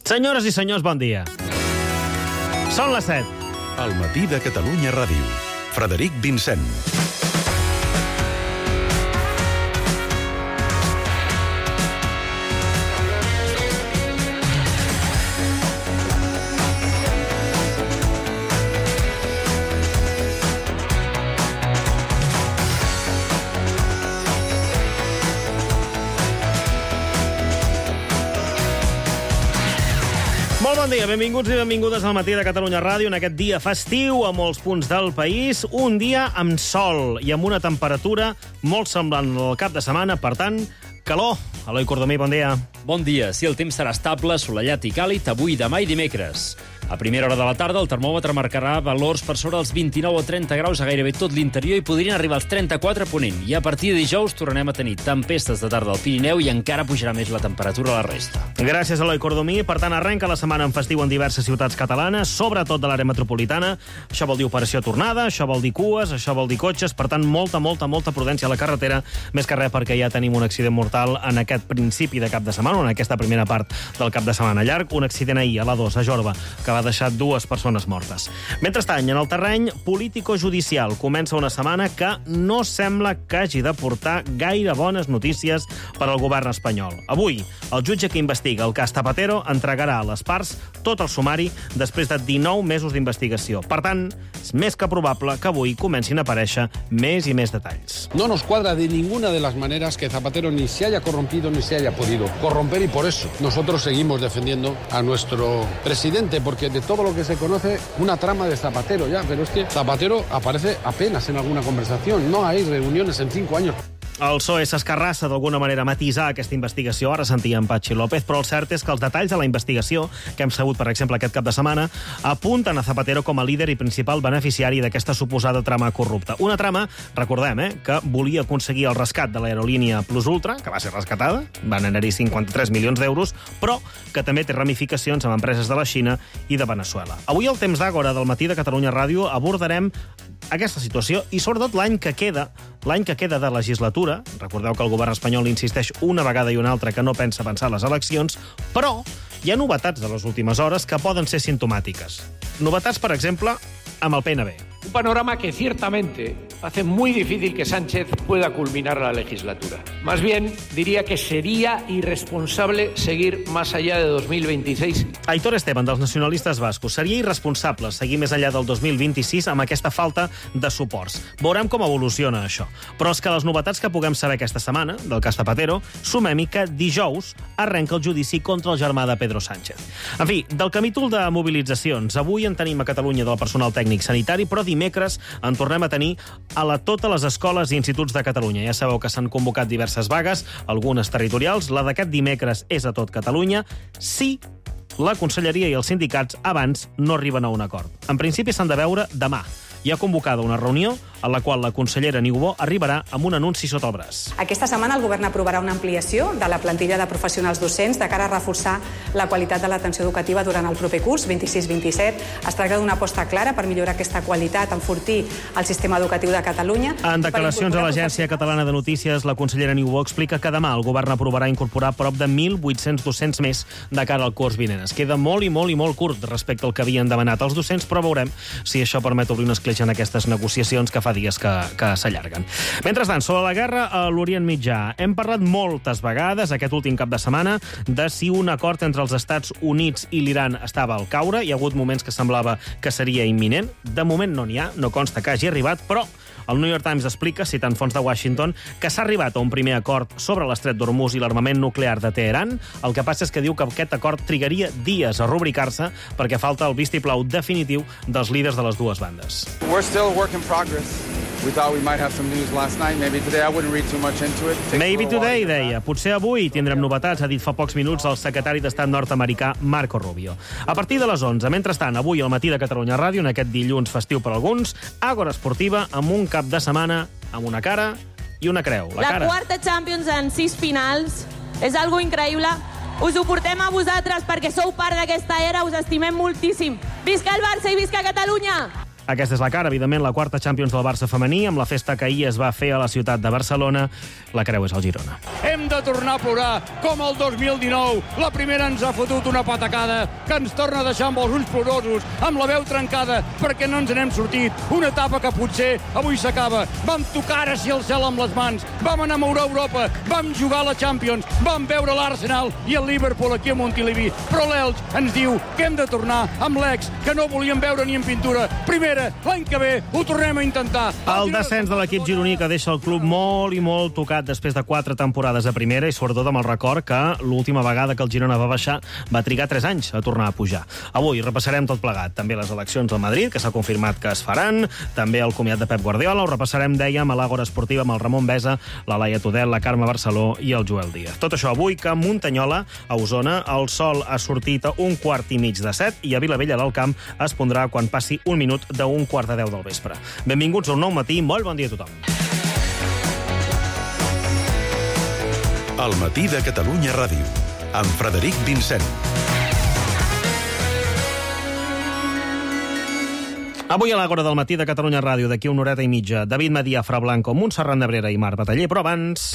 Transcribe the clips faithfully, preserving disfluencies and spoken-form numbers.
Senyores i senyors, bon dia. Són les set. Al matí de Catalunya Ràdio. Frederic Vincent. Molt bon dia, benvinguts i benvingudes al matí de Catalunya Ràdio en aquest dia festiu a molts punts del país. Un dia amb sol i amb una temperatura molt semblant al cap de setmana, per tant, calor. Eloi Cordomí, bon dia. Bon dia. Sí, el temps serà estable, assolellat i càlid avui, demà i dimecres. A primera hora de la tarda, el termòmetre marcarà valors per sobre dels vint-i-nou o trenta graus a gairebé tot l'interior i podrien arribar als trenta-quatre a Ponent. I a partir de dijous tornarem a tenir tempestes de tarda al Pirineu i encara pujarà més la temperatura a la resta. Gràcies, Eloi Cordomí. Per tant, arrenca la setmana en festiu en diverses ciutats catalanes, sobretot de l'àrea metropolitana. Això vol dir operació tornada, això vol dir cues, això vol dir cotxes. Per tant, molta, molta, molta prudència a la carretera, més que res perquè ja tenim un accident mortal en aquest principi de cap de setmana, en aquesta primera part del cap de setmana llarg. Un accident ahir a l'A dos, a Jorba, que va deixar dues persones mortes. Mentrestant, en el terreny político-judicial comença una setmana que no sembla que hagi de portar gaire bones notícies per al govern espanyol. Avui, el jutge que investiga el cas Zapatero entregarà a les parts tot el sumari després de dinou mesos d'investigació. Per tant, és més que probable que avui comencin a aparèixer més i més detalls. No nos cuadra de ninguna de las maneras que Zapatero ni se haya corrompido ni se haya podido corromper, y por eso nosotros seguimos defendiendo a nuestro presidente, porque de todo lo que se conoce, una trama de Zapatero ya, pero es que Zapatero aparece apenas en alguna conversación, no hay reuniones en cinco años. El P S O E s'escarrassa d'alguna manera a matisar aquesta investigació. Ara sentíem Patxi López, però el cert és que els detalls de la investigació que hem sabut, per exemple, aquest cap de setmana, apunten a Zapatero com a líder i principal beneficiari d'aquesta suposada trama corrupta. Una trama, recordem, eh, que volia aconseguir el rescat de l'aerolínia Plus Ultra, que va ser rescatada, van anar-hi cinquanta-tres milions d'euros, però que també té ramificacions amb empreses de la Xina i de Veneçuela. Avui, al Temps d'Àgora del matí de Catalunya Ràdio, abordarem aquesta situació i, sobretot, l'any que queda, l'any que queda de legislatura. Recordeu que el govern espanyol insisteix una vegada i una altra que no pensa avançar les eleccions, però hi ha novetats de les últimes hores que poden ser simptomàtiques. Novetats, per exemple, amb el P N B. Un panorama que ciertamente hace muy difícil que Sánchez pueda culminar la legislatura. Más bien, diría que sería irresponsable seguir más allá de dos mil veintiséis. Aitor Esteban, dels nacionalistes bascos. Seria irresponsable seguir més enllà del dos mil vint-i-sis amb aquesta falta de suports. Veurem com evoluciona això. Però és que les novetats que puguem saber aquesta setmana, del cas Zapatero, sumem-hi que dijous arrenca el judici contra el germà de Pedro Sánchez. En fi, del capítol de mobilitzacions, avui en tenim a Catalunya del personal tècnic sanitari, però dimecres en tornem a tenir a la, totes les escoles i instituts de Catalunya. Ja sabeu que s'han convocat diverses vagues, algunes territorials. La d'aquest dimecres és a tot Catalunya. Sí, la Conselleria i els sindicats abans no arriben a un acord. En principi s'han de veure demà. Hi ha convocada una reunió en la qual la consellera Niubó arribarà amb un anunci sota el braç. Aquesta setmana el govern aprovarà una ampliació de la plantilla de professionals docents de cara a reforçar la qualitat de l'atenció educativa durant el proper curs vint-i-sis vint-i-set. Es tracta d'una aposta clara per millorar aquesta qualitat, enfortir el sistema educatiu de Catalunya. En declaracions a l'Agència Catalana de Notícies, la consellera Niubó explica que demà el govern aprovarà incorporar prop de mil vuit-cents docents més de cara al curs vinent. Es queda molt i molt i molt curt respecte al que havien demanat els docents, però veurem si això permet obrir una escletxa en aquestes negociacions que fa dies que, que s'allarguen. Mentrestant, sobre la guerra a l'Orient Mitjà, hem parlat moltes vegades aquest últim cap de setmana de si un acord entre els Estats Units i l'Iran estava al caure. Hi ha hagut moments que semblava que seria imminent. De moment no n'hi ha, no consta que hagi arribat, però el New York Times explica, citant fonts de Washington, que s'ha arribat a un primer acord sobre l'estret d'Hormuz i l'armament nuclear de Teheran. El que passa és que diu que aquest acord trigaria dies a rubricar-se perquè falta el vistiplau definitiu dels líders de les dues bandes. We're still a work in progress. We thought we might have some news last night. Maybe today I wouldn't read too much into it. Maybe today, deia. Potser avui tindrem novetats, ha dit fa pocs minuts el secretari d'Estat nord-americà Marco Rubio. A partir de les onze, mentrestant, avui al matí de Catalunya Ràdio, en aquest dilluns festiu per alguns, Àgora Esportiva amb un cap de setmana amb una cara i una creu. La, la cara. quarta Champions en sis finals és algo increïble. Us ho portem a vosaltres perquè sou part d'aquesta era, us estimem moltíssim. Visca el Barça i visca Catalunya! Aquesta és la cara, evidentment, la quarta Champions del Barça femení, amb la festa que ahir es va fer a la ciutat de Barcelona. La creu és al Girona. Hem de tornar a plorar, com el dos mil dinou. La primera ens ha fotut una patacada que ens torna a deixar amb els ulls plorosos, amb la veu trencada, perquè no ens n'hem sortit. Una etapa que potser avui s'acaba. Vam tocar així el cel amb les mans, vam enamorar Europa, vam jugar a la Champions, vam veure l'Arsenal i el Liverpool aquí a Montilivi. Però l'Elx ens diu que hem de tornar amb l'ex, que no volíem veure ni en pintura. Primera, l'any que ve ho tornem a intentar. El descens de l'equip gironí que deixa el club molt i molt tocat després de quatre temporades a primera i sobretot amb el record que l'última vegada que el Girona va baixar va trigar tres anys a tornar a pujar. Avui repassarem tot plegat. També les eleccions al Madrid, que s'ha confirmat que es faran, també el comiat de Pep Guardiola, ho repassarem, dèiem, a l'Àgora Esportiva amb el Ramon Besa, la Laia Tudel, la Carme Barceló i el Joel Díaz. Tot això avui que a Muntanyola, a Osona, el sol ha sortit a un quart i mig de set i a Vilavella del Camp es pondrà quan passi un minut d'un quart de deu del vespre. Benvinguts a un nou matí, molt bon dia a tothom. El matí de Catalunya Ràdio, amb Frederic Vincent. Avui a l'Àgora del matí de Catalunya Ràdio, d'aquí una horeta i mitja, David Medià, Fra Blanco, Montserrat Nebrera i Marc Bataller, però abans...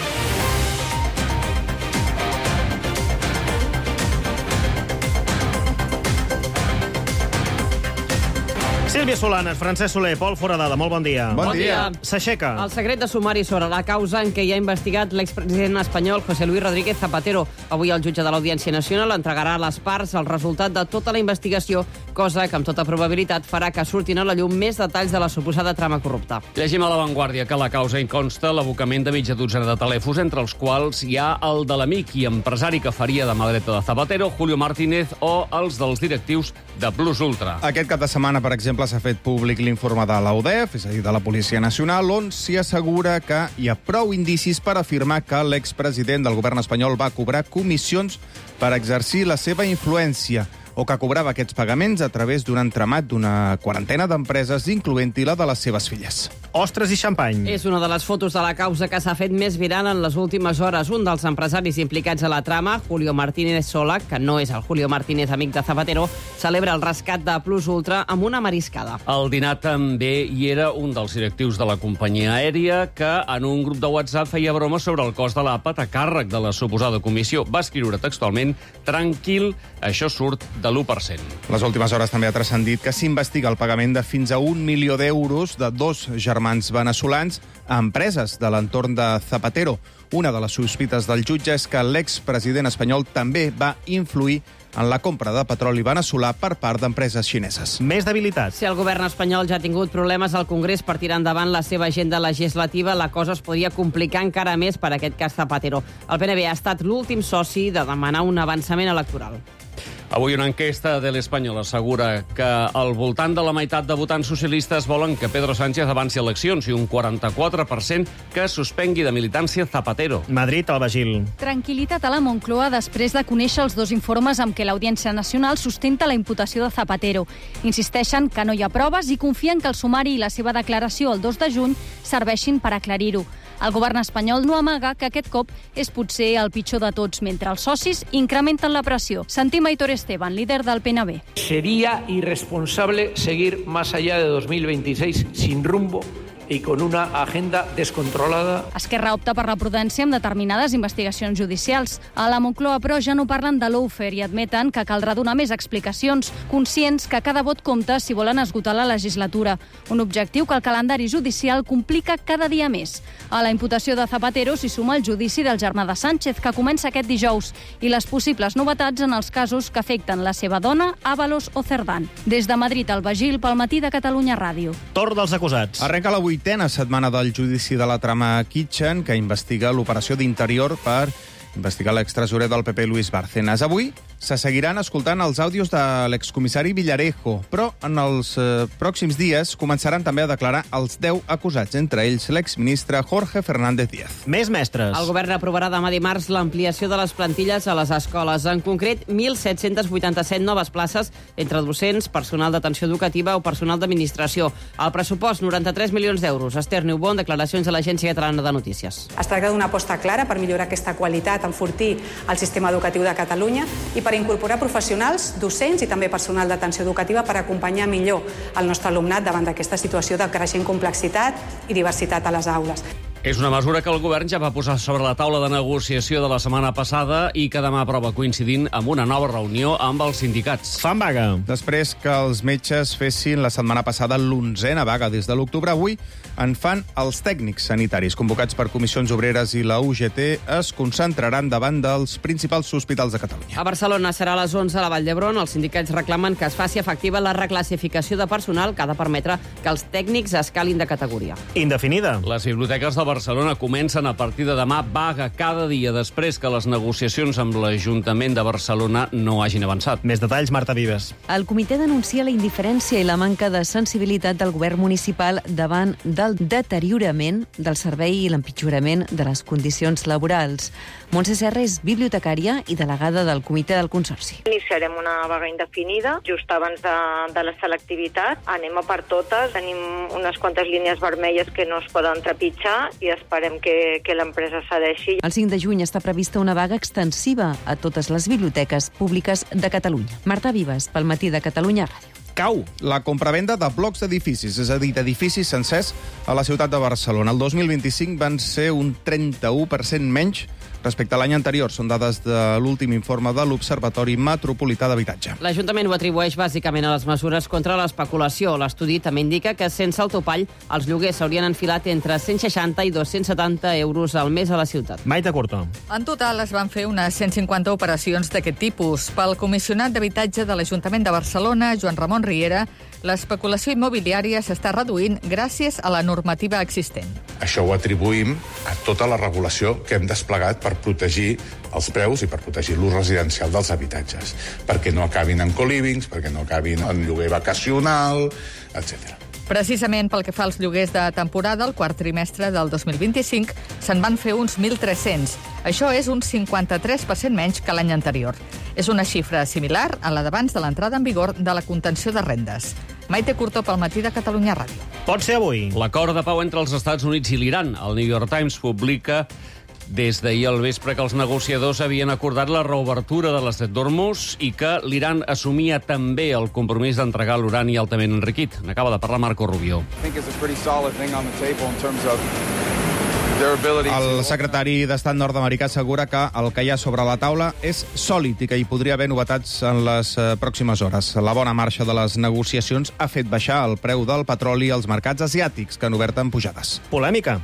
Sílvia Solanes, Francesc Soler, Pol Foradada, molt bon dia. Bon dia. S'aixeca. El secret de sumari sobre la causa en què hi ha investigat l'expresident espanyol José Luis Rodríguez Zapatero. Avui el jutge de l'Audiència Nacional entregarà a les parts el resultat de tota la investigació, cosa que amb tota probabilitat farà que surtin a la llum més detalls de la suposada trama corrupta. Llegim a La Vanguardia que la causa inconsta l'abocament de mitja dotzena de telèfons, entre els quals hi ha el de l'amic i empresari que faria de mà dreta de Zapatero, Julio Martínez, o els dels directius de Plus Ultra. Aquest cap de setmana, per exemple, s'ha fet públic l'informe de l'A U D E F, és a dir, de la Policia Nacional, on s'hi assegura que hi ha prou indicis per afirmar que l'expresident del govern espanyol va cobrar comissions per exercir la seva influència o que cobrava aquests pagaments a través d'un entramat d'una quarantena d'empreses, incloent-hi la de les seves filles. Ostres i xampany. És una de les fotos de la causa que s'ha fet més viral en les últimes hores. Un dels empresaris implicats a la trama, Julio Martínez Sola, que no és el Julio Martínez amic de Zapatero, celebra el rescat de Plus Ultra amb una mariscada. Al dinar també hi era un dels directius de la companyia aèria que en un grup de WhatsApp feia broma sobre el cost de l'àpat a càrrec de la suposada comissió. Va escriure textualment: tranquil, això surt de l'u per cent. Les últimes hores també ha transcendit que s'investiga el pagament de fins a un milió d'euros de dos germans veneçolans a empreses de l'entorn de Zapatero. Una de les sospites del jutge és que l'expresident espanyol també va influir en la compra de petroli veneçolà per part d'empreses xineses. Més debilitat. Si el govern espanyol ja ha tingut problemes al Congrés per tirar endavant la seva agenda legislativa, la cosa es podria complicar encara més per aquest cas Zapatero. El P N B ha estat l'últim soci de demanar un avançament electoral. Avui una enquesta de l'Espanyol assegura que al voltant de la meitat de votants socialistes volen que Pedro Sánchez avanci eleccions i un quaranta-quatre per cent que suspengui de militància Zapatero. Madrid, al Bagil. Tranquil·litat a la Moncloa després de conèixer els dos informes amb què l'Audiència Nacional sustenta la imputació de Zapatero. Insisteixen que no hi ha proves i confien que el sumari i la seva declaració el dos de juny serveixin per aclarir-ho. El govern espanyol no amaga que aquest cop és potser el pitjor de tots, mentre els socis incrementen la pressió. Sentim Aitor Esteban, líder del P N B. Sería irresponsable seguir más allá de dos mil veintiséis sin rumbo i con una agenda descontrolada. Esquerra opta per la prudència amb determinades investigacions judicials. A la Moncloa, però, ja no parlen de l'Oufer i admeten que caldrà donar més explicacions, conscients que cada vot compta si volen esgotar la legislatura. Un objectiu que el calendari judicial complica cada dia més. A la imputació de Zapatero s'hi suma el judici del germà de Sánchez, que comença aquest dijous, i les possibles novetats en els casos que afecten la seva dona, Ábalos o Cerdán. Des de Madrid al Bagil, pel matí de Catalunya Ràdio. Torn dels acusats. Arrenca la vuitena setmana del judici de la trama Kitchen, que investiga l'operació d'Interior per investigar l'extresorer del P P, Luis Bárcenas. Avui se seguiran escoltant els àudios de l'excomissari Villarejo, però en els eh, pròxims dies començaran també a declarar els deu acusats, entre ells l'exministre Jorge Fernández Díaz. Més mestres. El govern aprovarà demà dimarts l'ampliació de les plantilles a les escoles. En concret, mil set-cents vuitanta-set noves places entre docents, personal d'atenció educativa o personal d'administració. El pressupost, noranta-tres milions d'euros. Esther Neubon, declaracions de l'Agència Catalana de Notícies. Es tracta d'una aposta clara per millorar aquesta qualitat, enfortir el sistema educatiu de Catalunya i per per incorporar professionals, docents i també personal d'atenció educativa per acompanyar millor el nostre alumnat davant d'aquesta situació de creixent complexitat i diversitat a les aules. És una mesura que el govern ja va posar sobre la taula de negociació de la setmana passada i que demà aprova coincidint amb una nova reunió amb els sindicats. Fan vaga. Després que els metges fessin la setmana passada l'onzena vaga des de l'octubre, avui en fan els tècnics sanitaris. Convocats per comissions obreres i la U G T, es concentraran davant dels principals hospitals de Catalunya. A Barcelona serà a les onze a la Vall d'Hebron. Els sindicats reclamen que es faci efectiva la reclassificació de personal que ha de permetre que els tècnics escalin de categoria. Indefinida. Les biblioteques de Barcelona comencen a partir de demà vaga cada dia després que les negociacions amb l'Ajuntament de Barcelona no hagin avançat. Més detalls, Marta Vives. El comitè denuncia la indiferència i la manca de sensibilitat del govern municipal davant del deteriorament del servei i l'empitjorament de les condicions laborals. Montse Serra és bibliotecària i delegada del comitè del Consorci. Iniciarem una vaga indefinida just abans de, de la selectivitat. Anem a per totes. Tenim unes quantes línies vermelles que no es poden trepitjar i esperem que, que l'empresa cedeixi. El cinc de juny està prevista una vaga extensiva a totes les biblioteques públiques de Catalunya. Marta Vives, pel Matí de Catalunya Ràdio. Cau la compravenda de blocs d'edificis, és a dir, d'edificis sencers a la ciutat de Barcelona. El dos mil vint-i-cinc van ser un trenta-u per cent menys respecte a l'any anterior. Són dades de l'últim informe de l'Observatori Metropolità d'Habitatge. L'Ajuntament ho atribueix bàsicament a les mesures contra l'especulació. L'estudi també indica que sense el topall els lloguers s'haurien enfilat entre cent seixanta i dos-cents setanta euros al mes a la ciutat. Maite Curto. En total es van fer unes cent cinquanta operacions d'aquest tipus. Pel comissionat d'habitatge de l'Ajuntament de Barcelona, Joan Ramon Riera, l'especulació immobiliària s'està reduint gràcies a la normativa existent. Això ho atribuïm a tota la regulació que hem desplegat per protegir els preus i per protegir l'ús residencial dels habitatges, perquè no acabin en co-livings, perquè no acabin en lloguer vacacional, etcètera. Precisament pel que fa als lloguers de temporada, el quart trimestre del dos mil vint-i-cinc se'n van fer uns mil tres-cents. Això és un cinquanta-tres per cent menys que l'any anterior. És una xifra similar a la d'abans de l'entrada en vigor de la contenció de rendes. Maite Curto, pel Matí de Catalunya Ràdio. Pot ser avui. L'acord de pau entre els Estats Units i l'Iran. El New York Times publica des d'ahir al vespre que els negociadors havien acordat la reobertura de l'estret d'Hormuz i que l'Iran assumia també el compromís d'entregar l'urani altament enriquit. N'acaba de parlar Marco Rubio. El secretari d'Estat nord-americà assegura que el que hi ha sobre la taula és sòlid i que hi podria haver novetats en les pròximes hores. La bona marxa de les negociacions ha fet baixar el preu del petroli als mercats asiàtics, que han obert en pujades. Polèmica.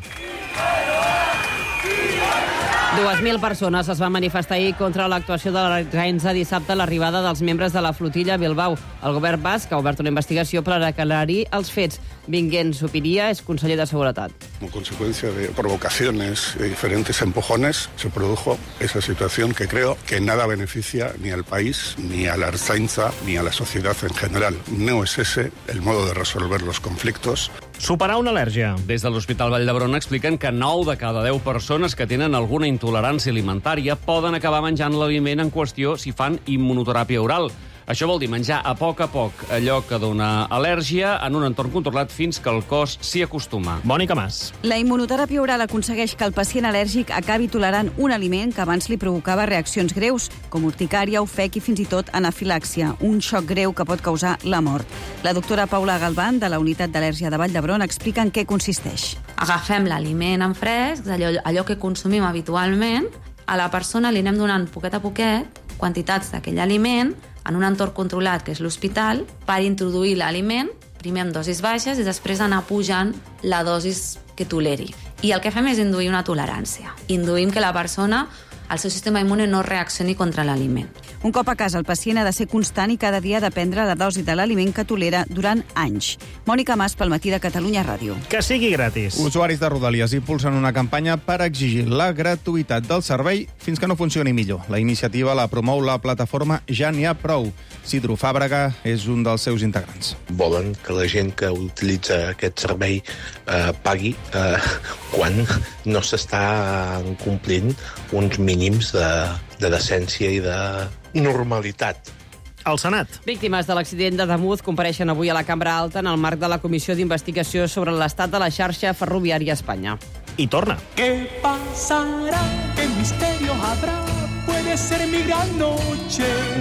dues mil persones es van manifestar ahir contra l'actuació de la Renza dissabte a l'arribada dels membres de la flotilla a Bilbao. El govern basc ha obert una investigació per aclarir els fets. Vinguent Supiria és conseller de Seguretat. Como consecuencia de provocaciones, de diferentes empujones, se produjo esa situación que creo que nada beneficia ni al país, ni a la Ertzaintza, ni a la sociedad en general. No es ese el modo de resolver los conflictos. Superar una al·lèrgia. Des de l'Hospital Vall d'Hebron expliquen que nou de cada deu persones que tenen alguna intolerància alimentària poden acabar menjant l'aliment en qüestió si fan immunoteràpia oral. Això vol dir menjar a poc a poc allò que dona al·lèrgia en un entorn controlat fins que el cos s'hi acostuma. Mònica Mas. La immunoteràpia oral aconsegueix que el pacient al·lèrgic acabi tolerant un aliment que abans li provocava reaccions greus, com urticària, ofec i fins i tot anafilàxia, un xoc greu que pot causar la mort. La doctora Paula Galván, de la Unitat d'Al·lèrgia de Vall d'Hebron, explica en què consisteix. Agafem l'aliment en fresc, allò, allò que consumim habitualment, a la persona li anem donant poquet a poquet quantitats d'aquell aliment en un entorn controlat, que és l'hospital, per introduir l'aliment, primer amb dosis baixes i després anar pujant la dosis que toleri. I el que fem és induir una tolerància. Induïm que la persona, el seu sistema immune, no reaccioni contra l'aliment. Un cop a casa, el pacient ha de ser constant i cada dia ha de prendre la dosi de l'aliment que tolera durant anys. Mònica Mas, pel Matí de Catalunya Ràdio. Que sigui gratis. Usuaris de Rodalies impulsen una campanya per exigir la gratuïtat del servei fins que no funcioni millor. La iniciativa la promou la plataforma Ja n'hi ha prou. Sidro Fàbrega és un dels seus integrants. Volen que la gent que utilitza aquest servei eh, pagui eh, quan no s'està complint uns mínims de, de decència i de normalitat. Al Senat. Víctimes de l'accident de Damuz compareixen avui a la Cambra Alta en el marc de la Comissió d'Investigació sobre l'estat de la xarxa ferroviària a Espanya. I torna. ¿Qué pasará? ¿Qué misterio habrá? Puede ser mi gran noche.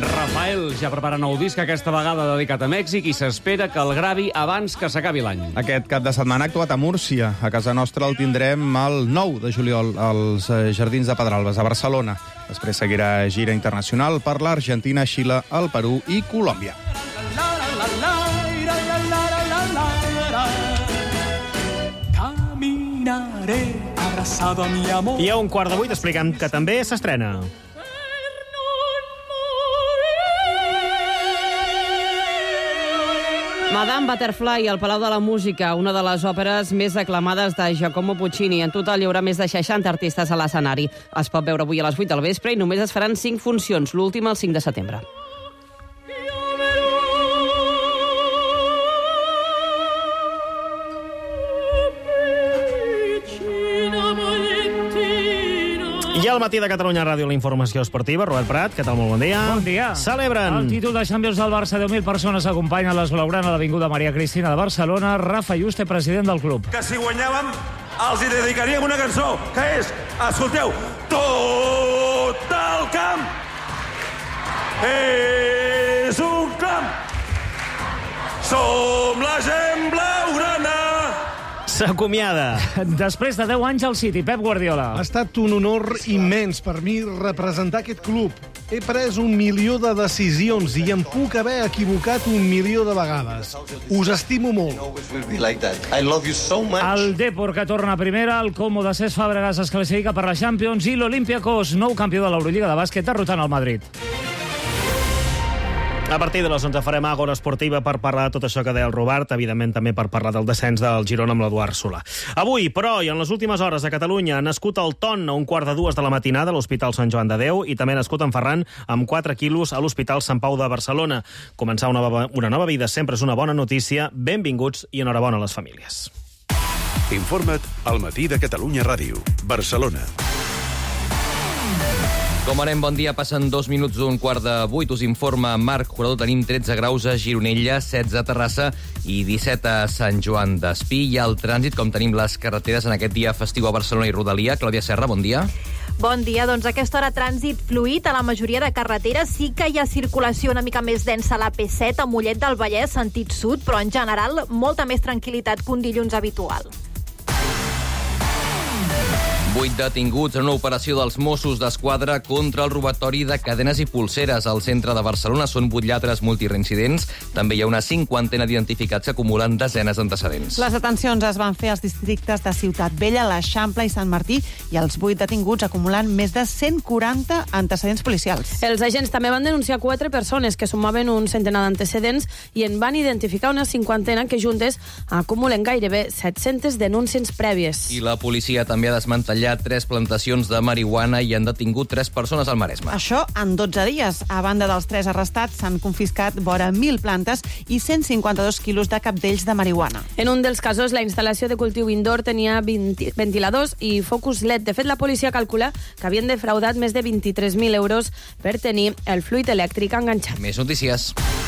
Rafael ja prepara nou disc, aquesta vegada dedicat a Mèxic, i s'espera que el gravi abans que s'acabi l'any. Aquest cap de setmana ha actuat a Múrcia. A casa nostra el tindrem el nou de juliol als Jardins de Pedralbes, a Barcelona. Després seguirà gira internacional per l'Argentina, Xile, el Perú i Colòmbia. I a un quart de vuit expliquem que també s'estrena. Madame Butterfly al Palau de la Música, una de les òperes més aclamades de Giacomo Puccini. En total hi haurà més de seixanta artistes a l'escenari. Es pot veure avui a les vuit del vespre i només es faran cinc funcions, l'última el cinc de setembre. I al matí de Catalunya Ràdio, la informació esportiva. Robert Prat, què tal? Molt bon dia. Bon dia. Celebren. El títol de Champions del Barça. deu mil persones acompanyen l'esblaugrant a l'Avinguda Maria Cristina de Barcelona. Rafa Yuste, president del club. Que si guanyàvem, els hi dedicaríem una cançó, que és, escolteu, tot el camp és un camp. Som la gent blaugrana. S'acomiada. Després de deu anys al City, Pep Guardiola. Ha estat un honor immens per mi representar aquest club. He pres un milió de decisions i em puc haver equivocat un milió de vegades. Us estimo molt. El Depor, que torna a primera, el Como de Cesc Fàbregas es classifica per la Champions i l'Olympiacos, nou campió de l'Eurolliga de bàsquet, derrotant el Madrid. A partir de les onze farem Àgora Esportiva per parlar de tot això que deia el Robert, evidentment també per parlar del descens del Girona amb l'Eduard Solà. Avui, però, i en les últimes hores a Catalunya, ha nascut el Ton a un quart de dues de la matinada a l'Hospital Sant Joan de Déu i també ha nascut en Ferran amb quatre quilos a l'Hospital Sant Pau de Barcelona. Començar una nova, una nova vida sempre és una bona notícia. Benvinguts i enhorabona a les famílies. Informa't al Matí de Catalunya Ràdio, Barcelona. Com anem, bon dia. Passen dos minuts d'un quart de vuit. Us informa Marc Jurador. Tenim tretze graus a Gironella, setze a Terrassa i disset a Sant Joan d'Espí. Hi ha el trànsit, com tenim les carreteres en aquest dia festiu a Barcelona i Rodalia. Clàudia Serra, bon dia. Bon dia. Doncs a aquesta hora trànsit fluid a la majoria de carreteres. Sí que hi ha circulació una mica més densa a la P set, a Mollet del Vallès, sentit sud, però en general molta més tranquil·litat que un dilluns habitual. Vuit detinguts en una operació dels Mossos d'Esquadra contra el robatori de cadenes i pulseres al centre de Barcelona. Són vuit lladres multireincidents. També hi ha una cinquantena d'identificats que acumulen desenes d'antecedents. Les detencions es van fer als districtes de Ciutat Vella, l'Eixample i Sant Martí, i els vuit detinguts acumulen més de cent quaranta antecedents policials. Els agents també van denunciar quatre persones que sumaven un centenar d'antecedents i en van identificar una cinquantena que juntes acumulen gairebé set-centes denúncies prèvies. I la policia també ha desmantellat tres plantacions de marihuana i han detingut tres persones al Maresme. Això en dotze dies. A banda dels tres arrestats, s'han confiscat vora mil plantes i cent cinquanta-dos quilos de capdells de marihuana. En un dels casos, la instal·lació de cultiu indoor tenia vint ventiladors i focus L E D. De fet, la policia calcula que havien defraudat més de vint-i-tres mil euros per tenir el fluid elèctric enganxat. Més notícies.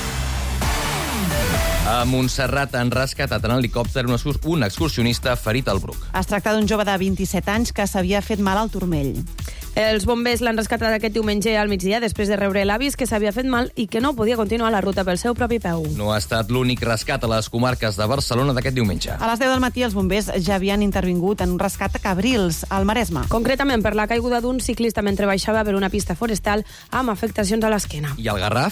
A Montserrat han rescatat en helicòpter un excursionista ferit al Bruc. Es tracta d'un jove de vint-i-set anys que s'havia fet mal al turmell. Els bombers l'han rescatat aquest diumenge al migdia després de rebre l'avís que s'havia fet mal i que no podia continuar la ruta pel seu propi peu. No ha estat l'únic rescat a les comarques de Barcelona d'aquest diumenge. A les deu del matí els bombers ja havien intervingut en un rescat a Cabrils, al Maresme. Concretament per la caiguda d'un ciclista mentre baixava per una pista forestal amb afectacions a l'esquena. I al Garraf?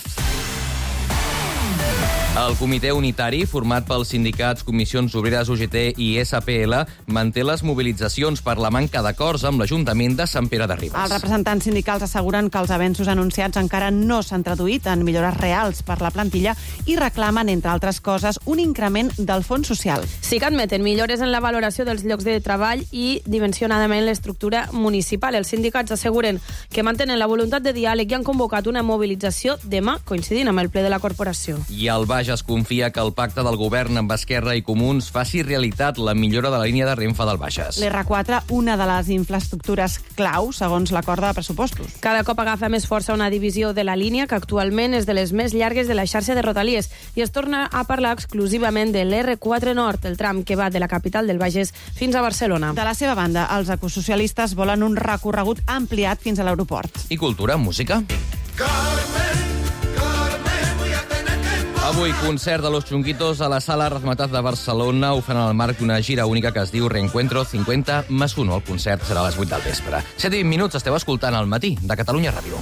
El comitè unitari, format pels sindicats, comissions obreres U G T i S P L, manté les mobilitzacions per la manca d'acords amb l'Ajuntament de Sant Pere de Ribes. Els representants sindicals asseguren que els avenços anunciats encara no s'han traduït en millores reals per la plantilla i reclamen, entre altres coses, un increment del fons social. Sí que admeten millores en la valoració dels llocs de treball i dimensionadament l'estructura municipal. Els sindicats asseguren que mantenen la voluntat de diàleg i han convocat una mobilització demà, coincidint amb el ple de la corporació. I el Baix es confia que el pacte del govern amb Esquerra i Comuns faci realitat la millora de la línia de Renfe del Bages. l'R quatre, una de les infraestructures clau, segons l'acord de pressupostos. Cada cop agafa més força una divisió de la línia que actualment és de les més llargues de la xarxa de Rodalies i es torna a parlar exclusivament de l'R quatre Nord, el tram que va de la capital del Bages fins a Barcelona. De la seva banda, els ecosocialistes volen un recorregut ampliat fins a l'aeroport. I cultura, música? Carmen Avui, concert de Los Chunguitos a la Sala Razmataz de Barcelona. Ho fan en el marc d'una gira única que es diu Reencuentro cincuenta más uno. El concert serà a les vuit del vespre. set i vint minuts, esteu escoltant al matí de Catalunya Ràdio.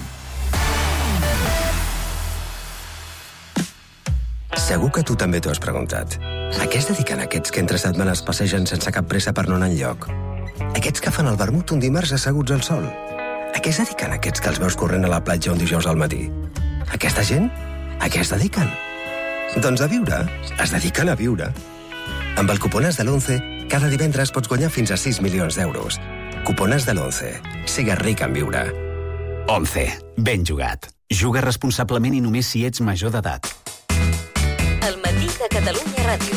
Segur que tu també t'ho has preguntat. A què es dediquen aquests que entre setmanes passegen sense cap pressa per no anar enlloc? Aquests que fan el vermut un dimarts asseguts al sol? A què es dediquen aquests que els veus corrent a la platja un dijous al matí? Aquesta gent? A què es dediquen? Doncs a viure. Es dediquen a viure. Amb el Cupones de l'once, cada divendres pots guanyar fins a sis milions d'euros. Cupones de l'once. Sigues ric en viure. once. Ben jugat. Juga responsablement i només si ets major d'edat. El matí de Catalunya Ràdio.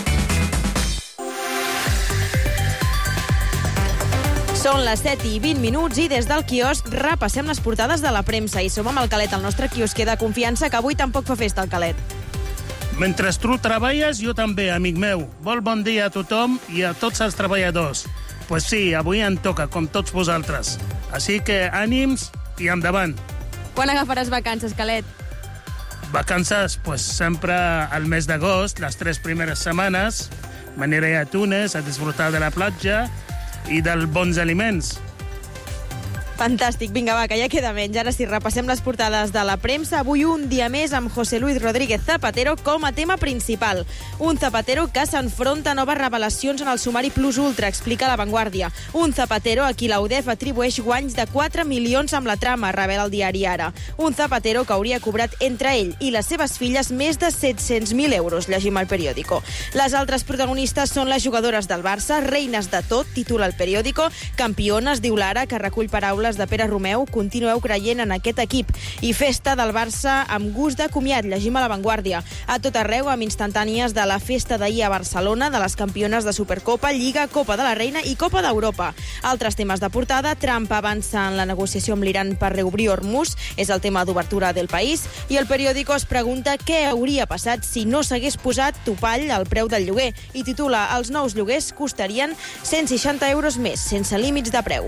Són les set i vint minuts i des del quiosc repassem les portades de la premsa i som amb el Calet, el nostre quiosquer de confiança, que avui tampoc fa festa, el Calet. Mentre tu treballes, jo també, amic meu. Molt bon dia a tothom i a tots els treballadors. Pues sí, avui em toca, com tots vosaltres. Així que ànims i endavant. Quan agafaràs vacances, Calet? Vacances, pues sempre al mes d'agost, les tres primeres setmanes, m'aniré a Túnez a disfrutar de la platja i dels bons aliments. Fantàstic, vinga, va, que ja queda menys. Ara sí, repassem les portades de la premsa. Avui un dia més amb José Luis Rodríguez Zapatero com a tema principal. Un Zapatero que s'enfronta a noves revelacions en el sumari Plus Ultra, explica La Vanguardia. Un Zapatero a qui la U D E F atribueix guanys de quatre milions amb la trama, revela el diari Ara. Un Zapatero que hauria cobrat entre ell i les seves filles més de set-cents mil euros, llegim al periòdico. Les altres protagonistes són les jugadores del Barça, reines de tot, titula el periòdico, campiones, diu l'Ara, que recull paraules de Pere Romeu, continueu creient en aquest equip. I festa del Barça amb gust de comiat, llegim a La Vanguardia. A tot arreu, amb instantànies de la festa d'ahir a Barcelona, de les campiones de Supercopa, Lliga, Copa de la Reina i Copa d'Europa. Altres temes de portada: Trump avança en la negociació amb l'Iran per reobrir Hormuz, és el tema d'obertura del País, i el periòdico es pregunta què hauria passat si no s'hagués posat topall al preu del lloguer, i titula: els nous lloguers costarien cent seixanta euros més, sense límits de preu.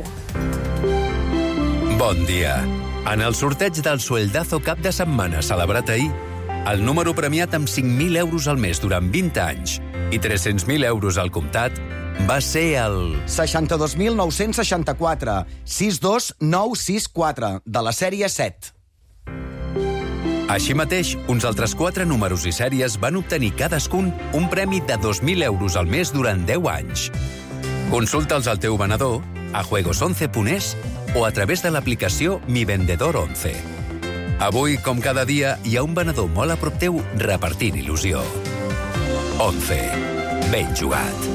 Bon dia. En el sorteig del Sueldazo cap de setmana celebrat ahir, el número premiat amb cinc mil euros al mes durant vint anys i tres-cents mil euros al comptat va ser el... seixanta-dos mil nou-cents seixanta-quatre, sis dos nou sis quatre, de la sèrie set. Així mateix, uns altres quatre números i sèries van obtenir cadascun un premi de dos mil euros al mes durant deu anys. Consulta'ls al teu venedor, a juegos once punt es o a través de l'aplicació Mi Vendedor once. Avui, com cada dia, hi ha un venedor molt a prop teu repartint il·lusió. once. Ben jugat.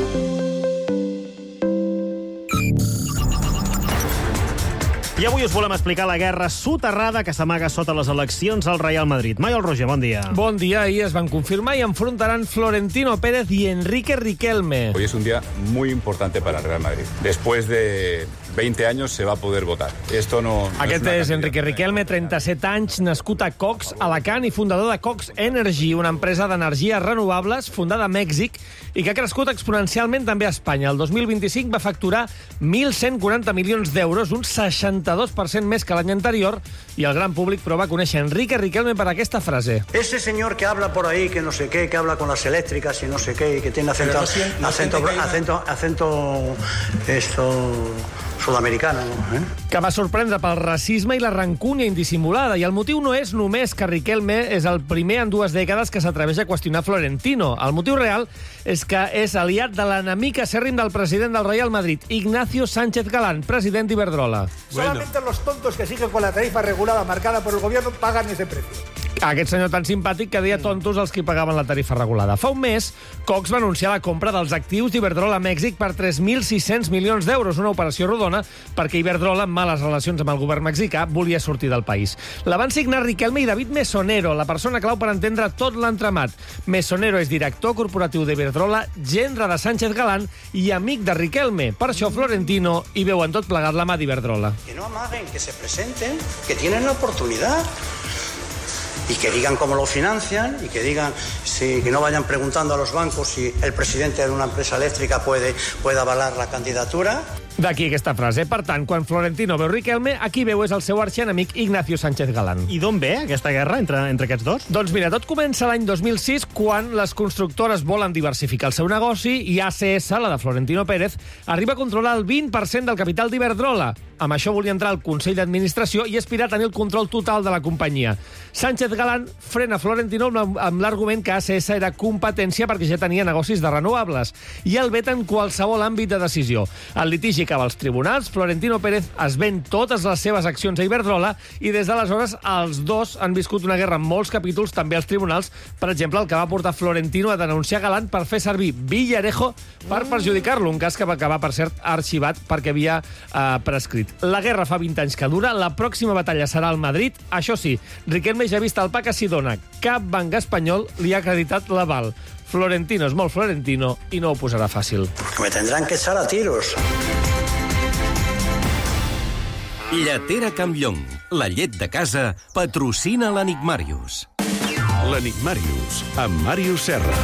I avui us volem explicar la guerra soterrada que s'amaga sota les eleccions al Real Madrid. Mayol Roger, bon dia. Bon dia, ahir es van confirmar i enfrontaran Florentino Pérez y Enrique Riquelme. Hoy es un día muy importante para el Real Madrid. Después de veinte años se va a poder votar. Esto no, no Aquest és, és Enrique Riquelme, trenta-set anys, nascut a Cox, Alacant, i fundador de Cox Energy, una empresa d'energies renovables fundada a Mèxic i que ha crescut exponencialment també a Espanya. El dos mil vint-i-cinc va facturar mil cent quaranta milions d'euros, un seixanta-dos per cent més que l'any anterior, i el gran públic però va conèixer Enrique Riquelme per aquesta frase. Ese señor que habla por ahí, que no sé qué, que habla con las eléctricas y no sé qué, y que tiene acento, no siente, no acento, acento, acento, esto... sud-americana, no? Eh? Que va sorprendre pel racisme i la rancúnia indissimulada. I el motiu no és només que Riquelme és el primer en dues dècades que s'atreveix a qüestionar Florentino. El motiu real és que és aliat de l'enemic acèrrim del president del Real Madrid, Ignacio Sánchez Galán, president d'Iberdrola. Solamente los tontos que siguen con la tarifa regulada marcada por el gobierno pagan ese precio. Aquest senyor tan simpàtic que deia tontos els que pagaven la tarifa regulada. Fa un mes, Cox va anunciar la compra dels actius d'Iberdrola a Mèxic per tres mil sis-cents milions d'euros, una operació rodona perquè Iberdrola, amb males relacions amb el govern mexicà, volia sortir del país. La van signar Riquelme i David Mesonero, la persona clau per entendre tot l'entramat. Mesonero és director corporatiu d'Iberdrola, gendre de Sánchez Galán i amic de Riquelme. Per això Florentino hi veu en tot plegat la mà d'Iberdrola. Que no amaguen, que se presenten, que tienen la oportunidad. Y que digan cómo lo financian y que digan, sí, que no vayan preguntando a los bancos si el presidente de una empresa eléctrica puede, puede avalar la candidatura. D'aquí aquesta frase. Per tant, quan Florentino veu Riquelme, a qui veu és el seu arxienemic Ignacio Sánchez Galán. I d'on ve aquesta guerra entre, entre aquests dos? Doncs mira, tot comença l'any dos mil sis, quan les constructores volen diversificar el seu negoci i A C S, la de Florentino Pérez, arriba a controlar el vint per cent del capital d'Iberdrola. Amb això volia entrar al Consell d'Administració i aspirar a tenir el control total de la companyia. Sánchez Galán frena Florentino amb, amb l'argument que A C S era competència perquè ja tenia negocis de renovables i el veta en qualsevol àmbit de decisió. El litigi acaba als tribunals, Florentino Pérez es ven totes les seves accions a Iberdrola i des d'aleshores els dos han viscut una guerra en molts capítols, també als tribunals. Per exemple, el que va portar Florentino a denunciar Galán per fer servir Villarejo per perjudicar-lo, un cas que va acabar, per cert, arxivat perquè havia eh, prescrit. La guerra fa vint anys que dura, la pròxima batalla serà al Madrid. Això sí, Riquelme ja ha vist el pa que s'hi dona. Cap banc espanyol li ha acreditat l'aval. Florentino és molt Florentino i no ho posarà fàcil. Me tendrán que echar a tiros. Lletera Campllong, la llet de casa, patrocina l'Enigmàrius. L'Enigmàrius, amb Màrius Serra.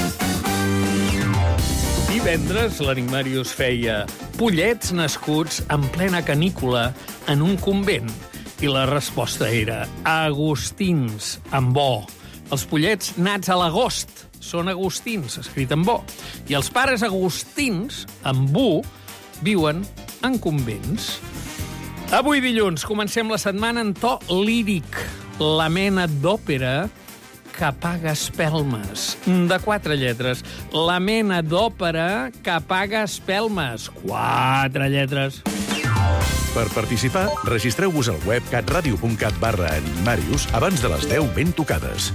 Divendres l'Enigmàrius feia pollets nascuts en plena canícula en un convent. I la resposta era agustins, amb O. Els pollets nats a l'agost són agustins, escrit amb O. I els pares agustins, amb U, viuen en convents. Avui dilluns comencem la setmana en to líric, la mena d'òpera que paga espelmes, de quatre lletres. La mena d'òpera que paga espelmes, quatre lletres. Per participar, registreu-vos al web catradio.cat barra Enigmàrius abans de les deu ben tocades.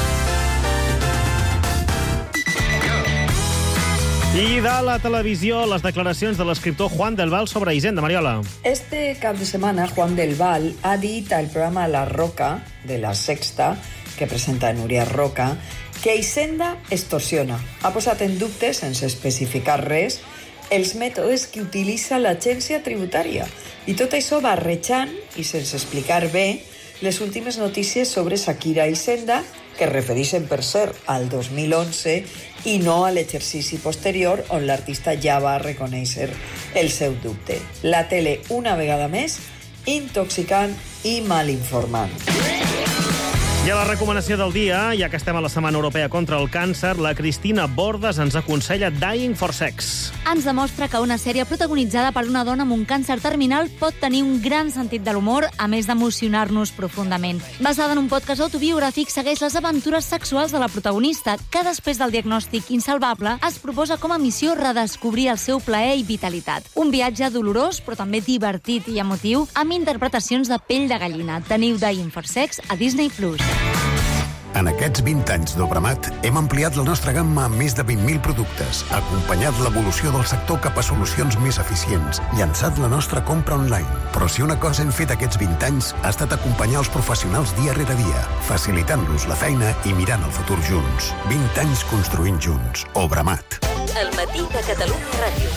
I de la televisió, les declaracions de l'escriptor Juan del Val sobre Hisenda. Mariola. Este cap de setmana, Juan del Val ha dit al programa La Roca, de La Sexta, que presenta Núria Roca, que Hisenda extorsiona. Ha posat en dubte, sense especificar res, els mètodes que utilitza l'agència tributària. I tot això barrejant, i sense explicar bé, les últimes notícies sobre Shakira i Hisenda, que refereixen, per cert, al dos mil onze i no a l'exercici posterior, on l'artista ja va reconèixer el seu dubte. La tele, una vegada més, intoxicant i malinformant. I a la recomanació del dia, ja que estem a la Setmana Europea contra el Càncer, la Cristina Bordes ens aconsella Dying for Sex. Ens demostra que una sèrie protagonitzada per una dona amb un càncer terminal pot tenir un gran sentit de l'humor, a més d'emocionar-nos profundament. Basada en un podcast autobiogràfic, segueix les aventures sexuals de la protagonista, que després del diagnòstic insalvable es proposa com a missió redescobrir el seu plaer i vitalitat. Un viatge dolorós, però també divertit i emotiu, amb interpretacions de pell de gallina. Teniu Dying for Sex a Disney Plus. En aquests vint anys d'Obramat hem ampliat la nostra gamma amb més de vint mil productes, acompanyat l'evolució del sector cap a solucions més eficients, llançat la nostra compra online. Però si una cosa hem fet aquests vint anys ha estat acompanyar els professionals dia rere dia, facilitant-los la feina i mirant el futur junts. vint anys construint junts. Obramat. El matí de Catalunya Ràdio.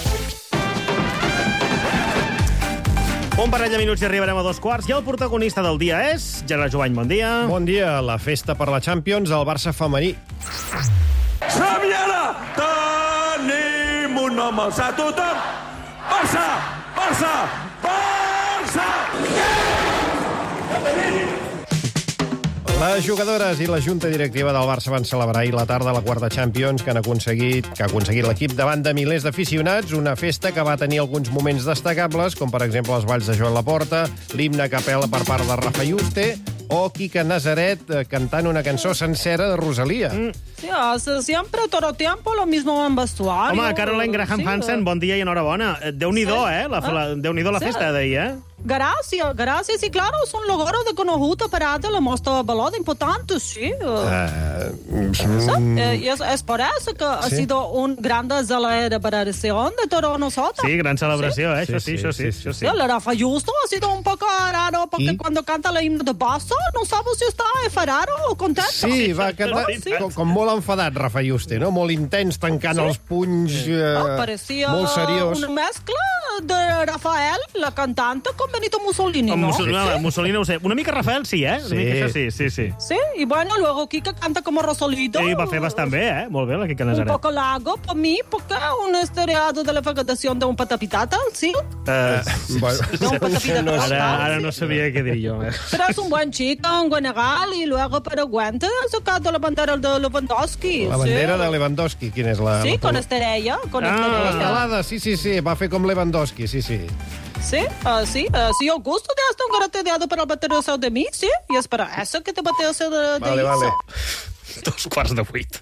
Un parell de minuts i arribarem a dos quarts. I el protagonista del dia és Gerard Jovany, bon dia. Bon dia. La festa per la Champions al Barça femení. Xaviera! Tenim un nom al sa tothom! Barça! Barça! Barça! Les jugadores i la junta directiva del Barça van celebrar ahir la tarda la quarta Champions que han aconseguit que ha aconseguit l'equip davant de milers d'aficionats, una festa que va tenir alguns moments destacables, com per exemple els balls de Joan Laporta, l'himne a capella per part de Rafa Yuste o Quique Nazaret cantant una cançó sencera de Rosalia. Mm. Sí, hace siempre, todo el tiempo, lo mismo en vestuario. Home, Caroline Graham sí, Hansen, bon dia i enhorabona. Déu-n'hi-do, sí. eh? La, la, Déu-n'hi-do la sí. festa d'ahir, eh? Gracias, gracias. Y claro, son logros de conjunto para la muestra balada importante, sí. Uh, ¿sí? Eh, y es, es por eso que sí. ha sido un gran celebración de todos nosotros. Sí, gran celebració, ¿sí? eh? Això sí, això sí, això sí. sí. La Rafa Justo ha sido un poco raro, porque ¿Y? cuando canta el himno de Barça, no sabes si està enfadado o contento. Sí, va cantar sí. com, com molt enfadat, Rafa Juste, no? Molt intens, tancant sí. els punys, eh, oh, parecía molt seriós. Una mezcla de Rafael, la cantante, con Benito Mussolini, ¿no? Mussolini, no, Mussolini no ho sé. Una mica Rafael sí, eh? Una Sí. mica això sí, sí, sí. Sí, y bueno, luego Kika canta como Rosolito. Sí, va fer bastant bé, eh? Molt bé, la Quica Un Nazaret. poco largo para mí, porque un esteriado de la fagatación de un patapitata, ¿sí? Uh, Bueno, un patapita no, rosa. ara, ara no sabia què dir jo. Eh? Pero es un buen chico, un buen regal, y luego para Guante ha sacado la bandera de Lewandowski. la ¿sí? bandera de Lewandowski, quina és la... Sí, la... con estrella, con Ah, estrella. l'estelada, sí, sí, sí, va fer com Lewandowski, sí, sí. Sí, uh, sí, uh, sí, Augusto te has un grateado para el baterio de mí, sí, y es para eso que te bateo de, de Vale, vale. Dos quarts de vuit.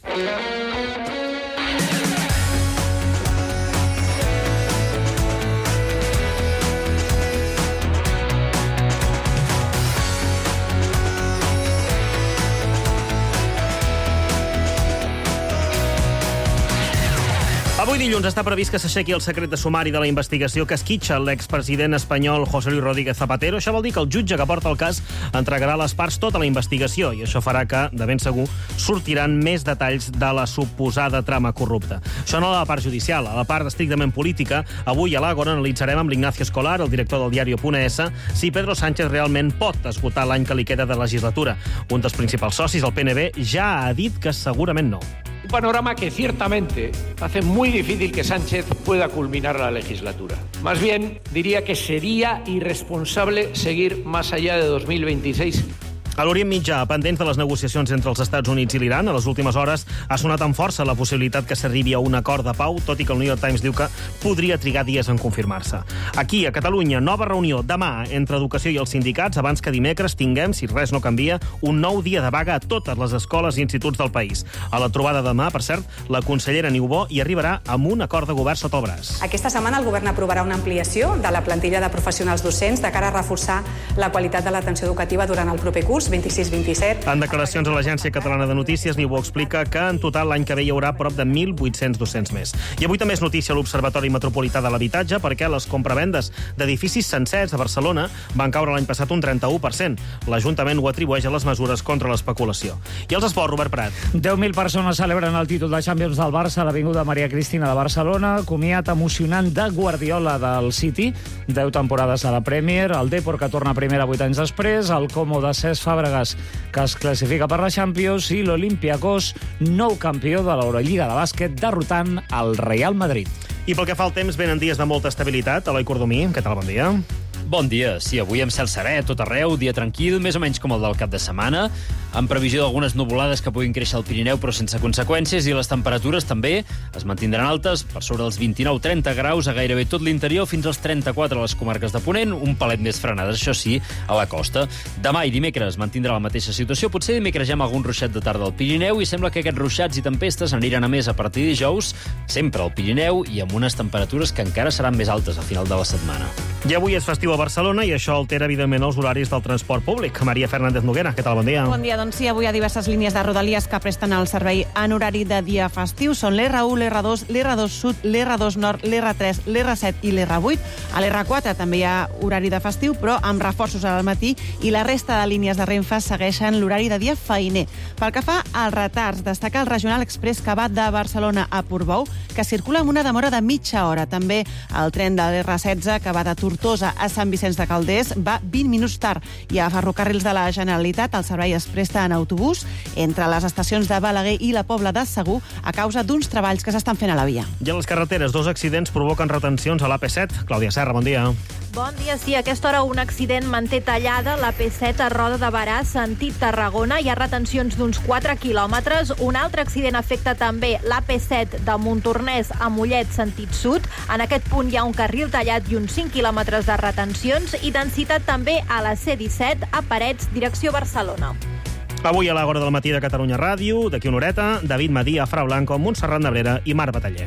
Avui dilluns està previst que s'aixequi el secret de sumari de la investigació que esquitxa l'expresident espanyol José Luis Rodríguez Zapatero. Això vol dir que el jutge que porta el cas entregarà a les parts tota la investigació i això farà que, de ben segur, sortiran més detalls de la suposada trama corrupta. Això no a la part judicial. A la part estrictament política, avui a l'Àgora analitzarem amb l'Ignacio Escolar, el director del diari .es, si Pedro Sánchez realment pot esgotar l'any que li queda de legislatura. Un dels principals socis, el P N B, ja ha dit que segurament no. Un panorama que ciertamente hace muy difícil que Sánchez pueda culminar la legislatura. Más bien, diría que sería irresponsable seguir más allá de dos mil veintiséis. A l'Orient Mitjà, pendents de les negociacions entre els Estats Units i l'Iran, a les últimes hores ha sonat amb força la possibilitat que s'arribi a un acord de pau, tot i que el New York Times diu que podria trigar dies en confirmar-se. Aquí, a Catalunya, nova reunió demà entre Educació i els sindicats abans que dimecres tinguem, si res no canvia, un nou dia de vaga a totes les escoles i instituts del país. A la trobada demà, per cert, la consellera Niubó hi arribarà amb un acord de govern sota el braç. Aquesta setmana el govern aprovarà una ampliació de la plantilla de professionals docents de cara a reforçar la qualitat de l'atenció educativa durant el proper curs vint-i-sis vint-i-set. En declaracions a l'Agència Catalana de Notícies, Niubó explica que en total l'any que ve hi haurà prop de mil vuit-cents docents més. I avui també és notícia l'Observatori Metropolità de l'Habitatge perquè les compravendes d'edificis sencers a Barcelona van caure l'any passat un trenta-u per cent. L'Ajuntament ho atribueix a les mesures contra l'especulació. I els esports, Robert Prat. deu mil persones celebren el títol de Champions del Barça a l'Avinguda Maria Cristina de Barcelona. Comiat emocionant de Guardiola del City. deu temporades a la Premier. El Depor, que torna a primera vuit anys després. El Como de Cesc Fàbregas, que es classifica per la Champions, i l'Olympiacos, nou campió de l'Eurolliga de bàsquet, derrotant el Real Madrid. I pel que fa al temps, venen dies de molta estabilitat. Eloi Cordomí, què tal? Bon dia. Bon dia. Sí, avui amb cel serè, tot arreu, dia tranquil, més o menys com el del cap de setmana, amb previsió d'algunes nuvolades que puguin créixer al Pirineu, però sense conseqüències, i les temperatures també es mantindran altes, per sobre dels vint-i-nou trenta graus a gairebé tot l'interior, fins als trenta-quatre a les comarques de Ponent, un palet més frenades, això sí, a la costa. Demà i dimecres mantindrà la mateixa situació, potser dimecres ja amb algun ruixat de tarda al Pirineu, i sembla que aquests ruixats i tempestes aniran a més a partir de dijous, sempre al Pirineu, i amb unes temperatures que encara seran més altes a final de la setmana. I avui és festiu a Barcelona i això altera, evidentment, els horaris del transport públic. Maria Fernández Noguera, què tal? Bon dia. Bon dia, doncs sí, avui hi ha diverses línies de Rodalies que presten el servei en horari de dia festiu. Són l'R u, l'R dos, l'R dos Sud, l'R dos Nord, l'R tres, l'R set i l'R vuit. A l'R quatre també hi ha horari de festiu, però amb reforços al matí, i la resta de línies de Renfe segueixen l'horari de dia feiner. Pel que fa als retards, destaca el Regional Express que va de Barcelona a Portbou, que circula amb una demora de mitja hora. També el tren de l'R setze, que va de Tortosa a Sant Vicenç de Calders, va vint minuts tard, i a Ferrocarrils de la Generalitat el servei es presta en autobús entre les estacions de Balaguer i la Pobla de Segur a causa d'uns treballs que s'estan fent a la via. I a les carreteres, dos accidents provoquen retencions a l'A P set. Clàudia Serra, bon dia. Bon dia, sí. A aquesta hora un accident manté tallada l'A P set a Roda de Barà, sentit Tarragona. Hi ha retencions d'uns quatre quilòmetres. Un altre accident afecta també l'A P set de Montornès a Mollet, sentit sud. En aquest punt hi ha un carril tallat i uns cinc quilòmetres de retencions, i densitat també a la C disset a Parets, direcció Barcelona. Avui a l'Àgora del matí de Catalunya Ràdio, d'aquí una horeta, David Madí, Fra Blanco, Montserrat Nebrera i Marc Bataller.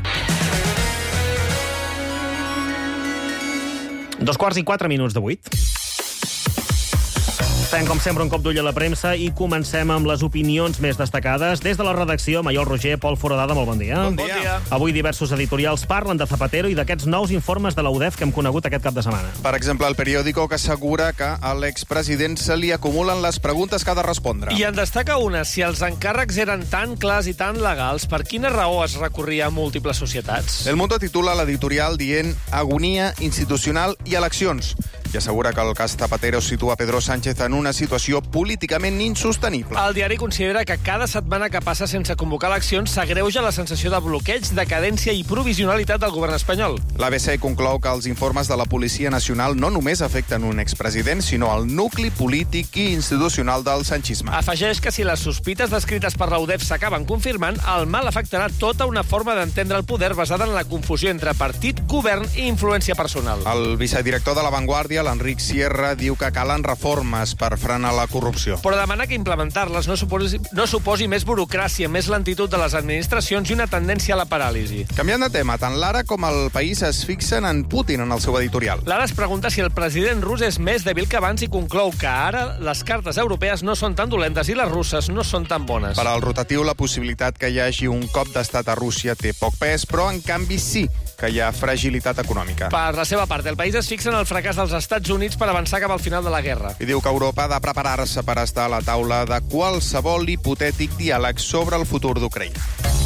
Dos quarts i quatre minuts de vuit. Fem, com sempre, un cop d'ull a la premsa i comencem amb les opinions més destacades. Des de la redacció, Maiol Roger, Pol Foradada, molt bon dia. Bon dia. Avui diversos editorials parlen de Zapatero i d'aquests nous informes de la U D E F que hem conegut aquest cap de setmana. Per exemple, el periòdico que assegura que a l'expresident se li acumulen les preguntes que ha de respondre. I en destaca una. Si els encàrrecs eren tan clars i tan legals, per quina raó es recorria a múltiples societats? El Mundo titula l'editorial dient agonia institucional i eleccions i assegura que el cas Zapatero situa Pedro Sánchez en una situació políticament insostenible. El diari considera que cada setmana que passa sense convocar eleccions s'agreuja la sensació de bloqueig, decadència i provisionalitat del govern espanyol. L'A B C conclou que els informes de la Policia Nacional no només afecten un expresident, sinó el nucli polític i institucional del sanchisme. Afegeix que si les sospites descrites per la U D E F s'acaben confirmant, el mal afectarà tota una forma d'entendre el poder basada en la confusió entre partit, govern i influència personal. El vicedirector de La Vanguardia, l'Enric Sierra, diu que calen reformes per frenar la corrupció. Però demana que implementar-les no suposi, no suposi més burocràcia, més lentitud de les administracions i una tendència a la paràlisi. Canviant de tema, tant l'Ara com el País es fixen en Putin en el seu editorial. L'Ara es pregunta si el president rus és més dèbil que abans i conclou que ara les cartes europees no són tan dolentes i les russes no són tan bones. Per al rotatiu, la possibilitat que hi hagi un cop d'estat a Rússia té poc pes, però en canvi sí que hi ha fragilitat econòmica. Per la seva part, el País es fixa en el fracàs dels Estats Units per avançar cap al final de la guerra. I diu que Europa ha de preparar-se per estar a la taula de qualsevol hipotètic diàleg sobre el futur d'Ucraïna.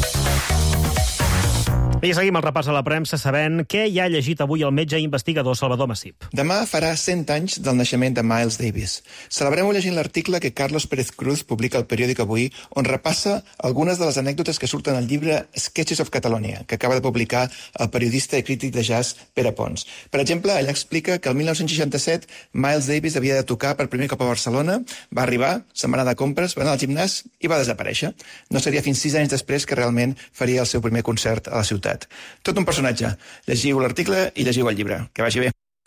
I seguim el repàs a la premsa sabent què hi ha llegit avui el metge investigador Salvador Massip. Demà farà cent anys del naixement de Miles Davis. Celebrem-ho llegint l'article que Carlos Pérez Cruz publica al periòdic Avui, on repassa algunes de les anècdotes que surten al llibre Sketches of Catalonia, que acaba de publicar el periodista i crític de jazz Pere Pons. Per exemple, allà explica que el mil nou-cents seixanta-set Miles Davis havia de tocar per primer cop a Barcelona, va arribar, se'n va anar de compres, va anar al gimnàs i va desaparèixer. No seria fins sis anys després que realment faria el seu primer concert a la ciutat. Tot un personatge. Llegiu l'article i llegiu el llibre. Que vagi bé.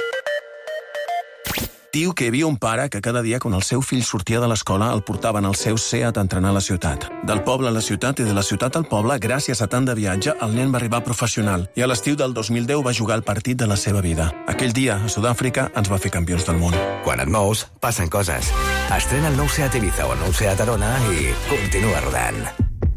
Diu que hi havia un pare que cada dia quan el seu fill sortia de l'escola el portaven al seu Seat a entrenar a la ciutat. Del poble a la ciutat i de la ciutat al poble, gràcies a tant de viatge, el nen va arribar professional i a l'estiu del dos mil deu va jugar el partit de la seva vida. Aquell dia, a Sud-àfrica, ens va fer campions del món. Quan et mous, passen coses. Estrena el nou Seat Ibiza o el nou Seat Arona i continua rodant.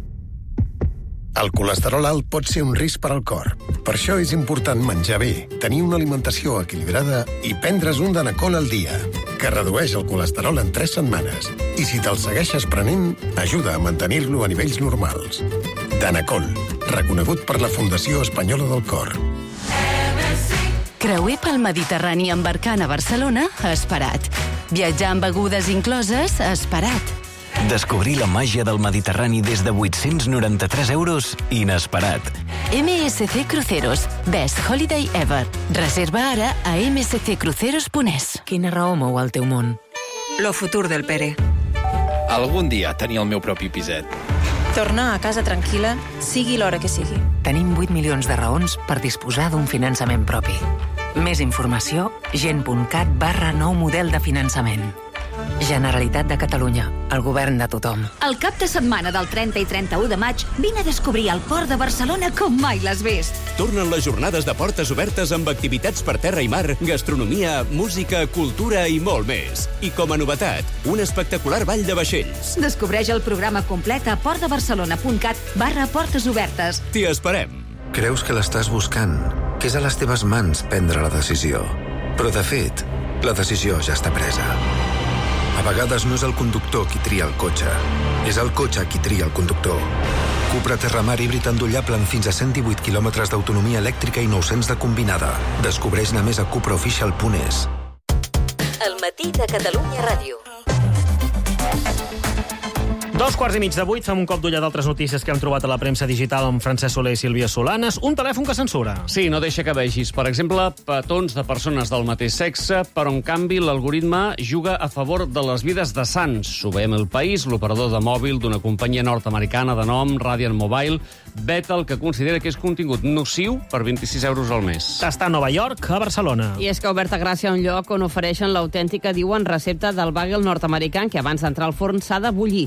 El colesterol alt pot ser un risc per al cor. Per això és important menjar bé, tenir una alimentació equilibrada i prendre's un Danacol al dia, que redueix el colesterol en tres setmanes. I si te'l segueixes prenent, ajuda a mantenir-lo a nivells normals. Danacol, reconegut per la Fundació Espanyola del Cor. Creuer pel Mediterrani embarcant a Barcelona, esperat. Viatjar amb begudes incloses, esperat. Descobrir la màgia del Mediterrani des de vuit-cents noranta-tres euros, inesperat. M S C Cruceros, best holiday ever. Reserva ara a m s c cruceros punt es. Quina raó mou el teu món? Lo futur del Pere. Algun dia tenir el meu propi piset. Tornar a casa tranquil·la, sigui l'hora que sigui. Tenim vuit milions de raons per disposar d'un finançament propi. Més informació, gent.cat barra nou model de finançament. Generalitat de Catalunya, el govern de tothom. El cap de setmana del trenta i trenta-u de maig vine a descobrir el port de Barcelona com mai l'has vist. Tornen les jornades de portes obertes amb activitats per terra i mar, gastronomia, música, cultura i molt més. I com a novetat, un espectacular ball de vaixells. Descobreix el programa complet a portdebarcelona.cat barra portes obertes. T'hi esperem. Creus que l'estàs buscant, que és a les teves mans prendre la decisió. Però, de fet, la decisió ja està presa. A vegades no és el conductor qui tria el cotxe, és el cotxe qui tria el conductor. Cupra Terramar híbrid endollable amb fins a cent divuit quilòmetres d'autonomia elèctrica i nou-cents de combinada. Descobreix-ne més a cupraofficial punt es. El matí de Catalunya Ràdio. Dos quarts i mig de vuit, fem un cop d'ull a d'altres notícies que hem trobat a la premsa digital amb Francesc Soler i Sílvia Solanes. Un telèfon que censura. Sí, no deixa que vegis, per exemple, petons de persones del mateix sexe, però en canvi l'algoritme juga a favor de les vides de sants. Ho veiem El País, l'operador de mòbil d'una companyia nord-americana de nom Radiant Mobile veta el que considera que és contingut nociu per vint-i-sis euros al mes. Està a Nova York, a Barcelona. I és que ha obert a Gràcia un lloc on ofereixen l'autèntica, diuen, recepta del bagel nord-americà que abans d'entrar al forn s'ha de bullir. Es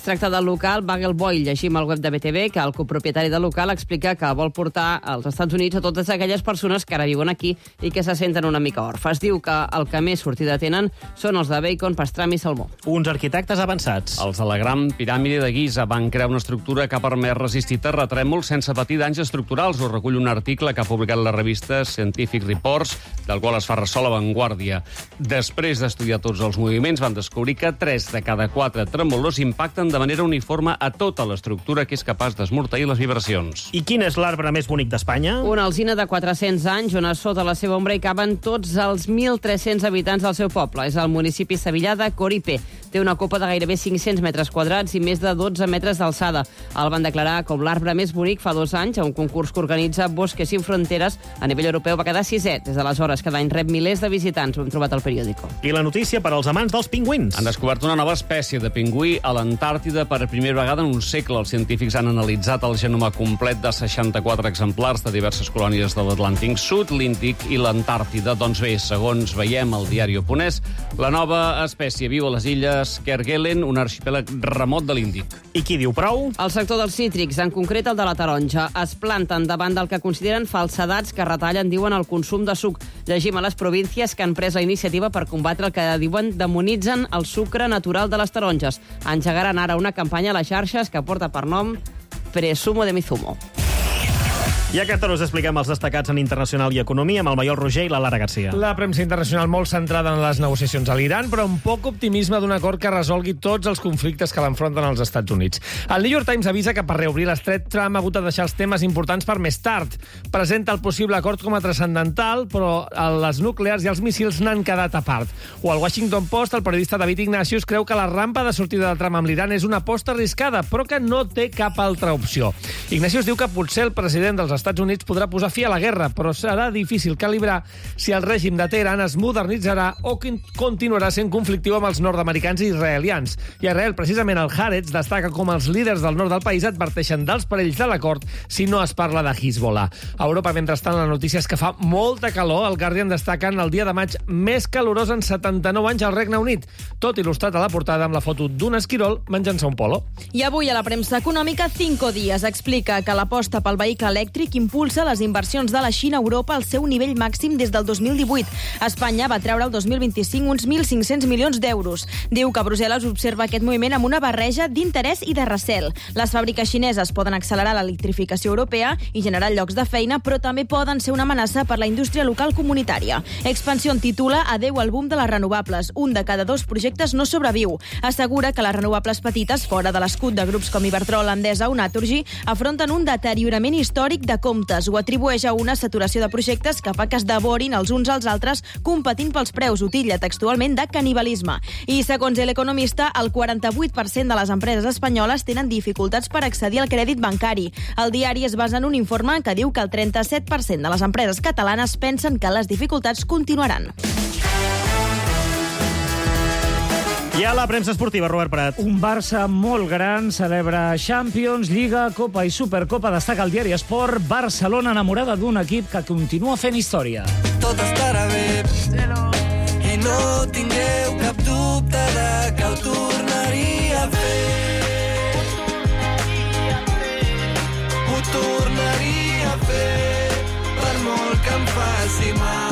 tracta del local Bagelboy. Llegim al web de B T V que el copropietari del local explica que vol portar als Estats Units a totes aquelles persones que ara viuen aquí i que se senten una mica orfes. Diu que el que més sortida tenen són els de bacon, pastram i salmó. Uns arquitectes avançats. Els de la Gran Piràmide de Giza van crear una estructura que ha permès resistir terratrèmols sense patir danys estructurals. Ho recull un article que ha publicat la revista Scientific Reports, del qual es fa ressò La Vanguardia. Després d'estudiar tots els moviments, van descobrir que tres de cada quatre tremolors impacten de manera uniforme a tota l'estructura, que és capaç d'esmorteir les vibracions. I quin és l'arbre més bonic d'Espanya? Una alzina de quatre-cents anys, on a sota la seva ombra hi caben tots els mil tres-cents habitants del seu poble. És el municipi sevillà de Coripé. Té una copa de gairebé cinc-cents metres quadrats i més de dotze metres d'alçada. El van declarar com l'arbre més bonic fa dos anys a un concurs que organitza Bosques Sin Fronteres. A nivell europeu va quedar sisè. Des d'aleshores, cada any rep milers de visitants. Ho hem trobat al periòdico. I la notícia per als amants dels pingüins. Han descobert una nova espècie de pingüí a l'Antàrtida per primera vegada en un segle. Els científics han analitzat el genoma complet de seixanta-quatre exemplars de diverses colònies de l'Atlàntic Sud, l'Índic i l'Antàrtida. Doncs bé, segons veiem al diari Oponès, la nova espècie viu a les illes Kerguelen, un arxipèlag remot de l'Índic. I qui diu prou? El sector dels cítrics, en concret el de la taronja, es planten davant del que consideren falsedats que retallen, diuen, el consum de suc. Llegim a les províncies que han pres la iniciativa per combatre el que diuen demonitzen el sucre natural de les taronges. Engegaran ara una campanya a les xarxes que porta per nom Presumo de mi zumo. I a aquesta hora us expliquem els destacats en internacional i economia amb el Maiol Roger i la Lara Garcia. La premsa internacional molt centrada en les negociacions a l'Iran, però amb poc optimisme d'un acord que resolgui tots els conflictes que l'enfronten als Estats Units. El New York Times avisa que per reobrir l'estret Trump ha hagut de deixar els temes importants per més tard. Presenta el possible acord com a transcendental, però les nuclears i els míssils n'han quedat a part. O al Washington Post, el periodista David Ignatius creu que la rampa de sortida de Trump amb l'Iran és una aposta arriscada, però que no té cap altra opció. Ignatius diu que potser el president dels Estats Units podrà posar fi a la guerra, però serà difícil calibrar si el règim de Teheran es modernitzarà o continuarà sent conflictiu amb els nord-americans i israelians. I a Israel, precisament, el Haaretz destaca com els líders del nord del país adverteixen dels perills de l'acord si no es parla de Hezbollah. A Europa, mentrestant, la notícia és que fa molta calor. El Guardian destaca en el dia de maig més calorós en setanta-nou anys al Regne Unit, tot il·lustrat a la portada amb la foto d'un esquirol menjant-se un polo. I avui a la premsa econòmica, Cinco Días explica que l'aposta pel vehicle elèctric impulsa les inversions de la Xina a Europa al seu nivell màxim des del dos mil divuit. Espanya va treure el dos mil vint-i-cinc uns mil cinc-cents milions d'euros. Diu que Brussel·les observa aquest moviment amb una barreja d'interès i de recel. Les fàbriques xineses poden accelerar l'electrificació europea i generar llocs de feina, però també poden ser una amenaça per la indústria local comunitària. Expansión titula Adeu al boom de les renovables. Un de cada dos projectes no sobreviu. Assegura que les renovables petites, fora de l'escut de grups com Iberdrola, Endesa o Naturgy, afronten un deteriorament històric de comptes. Ho atribueix a una saturació de projectes que fa que es devorin els uns als altres competint pels preus. Ho titlla textualment de canibalisme. I segons l'economista, el quaranta-vuit per cent de les empreses espanyoles tenen dificultats per accedir al crèdit bancari. El diari es basa en un informe que diu que el trenta-set per cent de les empreses catalanes pensen que les dificultats continuaran. I a la premsa esportiva, Robert Prat. Un Barça molt gran celebra Champions, Lliga, Copa i Supercopa. Destaca el diari Esport. Barcelona enamorada d'un equip que continua fent història. Tot estarà bé i no tingueu cap dubte de que ho tornaria a fer. Ho tornaria a fer per molt que em faci mal.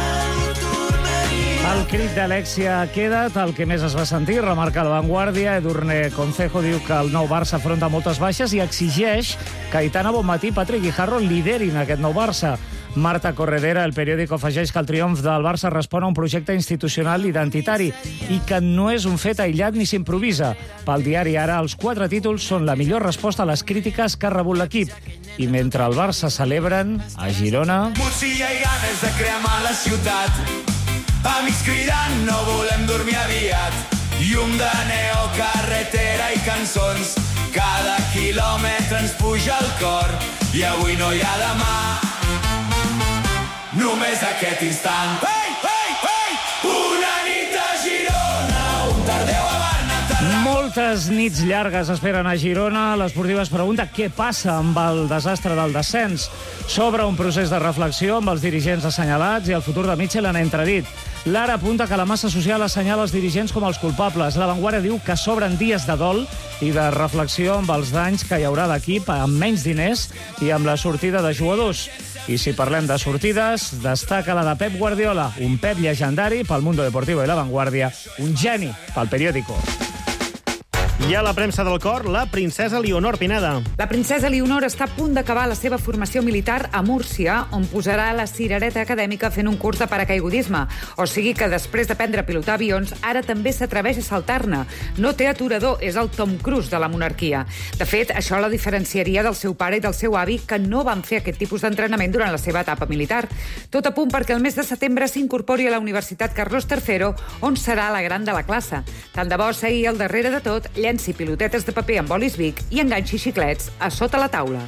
El crit d'Alexia Quedat, el que més es va sentir, remarca La Vanguardia. Edurne Concejo diu que el nou Barça afronta moltes baixes i exigeix que Aitana Bonmatí i Patrick Guijarro liderin aquest nou Barça. Marta Corredera, el periòdico, afegeix que el triomf del Barça respon a un projecte institucional identitari i que no és un fet aïllat ni s'improvisa. Pel diari Ara, els quatre títols són la millor resposta a les crítiques que ha rebut l'equip. I mentre el Barça celebren, a Girona... Murcia i ganes de cremar la ciutat. Amics cridant, no volem dormir aviat. Llum de neo, carretera i cançons. Cada quilòmetre ens puja el cor. I avui no hi ha demà. Només aquest instant. Hey, hey, hey! Una nit a Girona, un tardeu a Barna. Moltes nits llargues esperen a Girona. L'Esportiva es pregunta què passa amb el desastre del descens. S'obre un procés de reflexió amb els dirigents assenyalats i el futur de Mitchell en entredit. L'Ara apunta que la massa social assenyala els dirigents com els culpables. La Vanguardia diu que s'obren dies de dol i de reflexió amb els danys que hi haurà d'equip amb menys diners i amb la sortida de jugadors. I si parlem de sortides, destaca la de Pep Guardiola, un Pep llegendari pel Mundo Deportivo i La Vanguardia, un geni pel periòdico. I a la premsa del cor, la princesa Leonor Pineda. La princesa Leonor està a punt d'acabar la seva formació militar a Múrcia, on posarà la cirereta acadèmica fent un curs de paracaigudisme. O sigui que després d'aprendre a pilotar avions, ara també s'atreveix a saltar-ne. No té aturador, és el Tom Cruise de la monarquia. De fet, això la diferenciaria del seu pare i del seu avi, que no van fer aquest tipus d'entrenament durant la seva etapa militar. Tot a punt perquè el mes de setembre s'incorpori a la Universitat Carlos tercero, on serà la gran de la classe. Tant de bo seguir al darrere de tot, llenci pilotetes de paper amb bolis Vic i enganxi xiclets a sota la taula.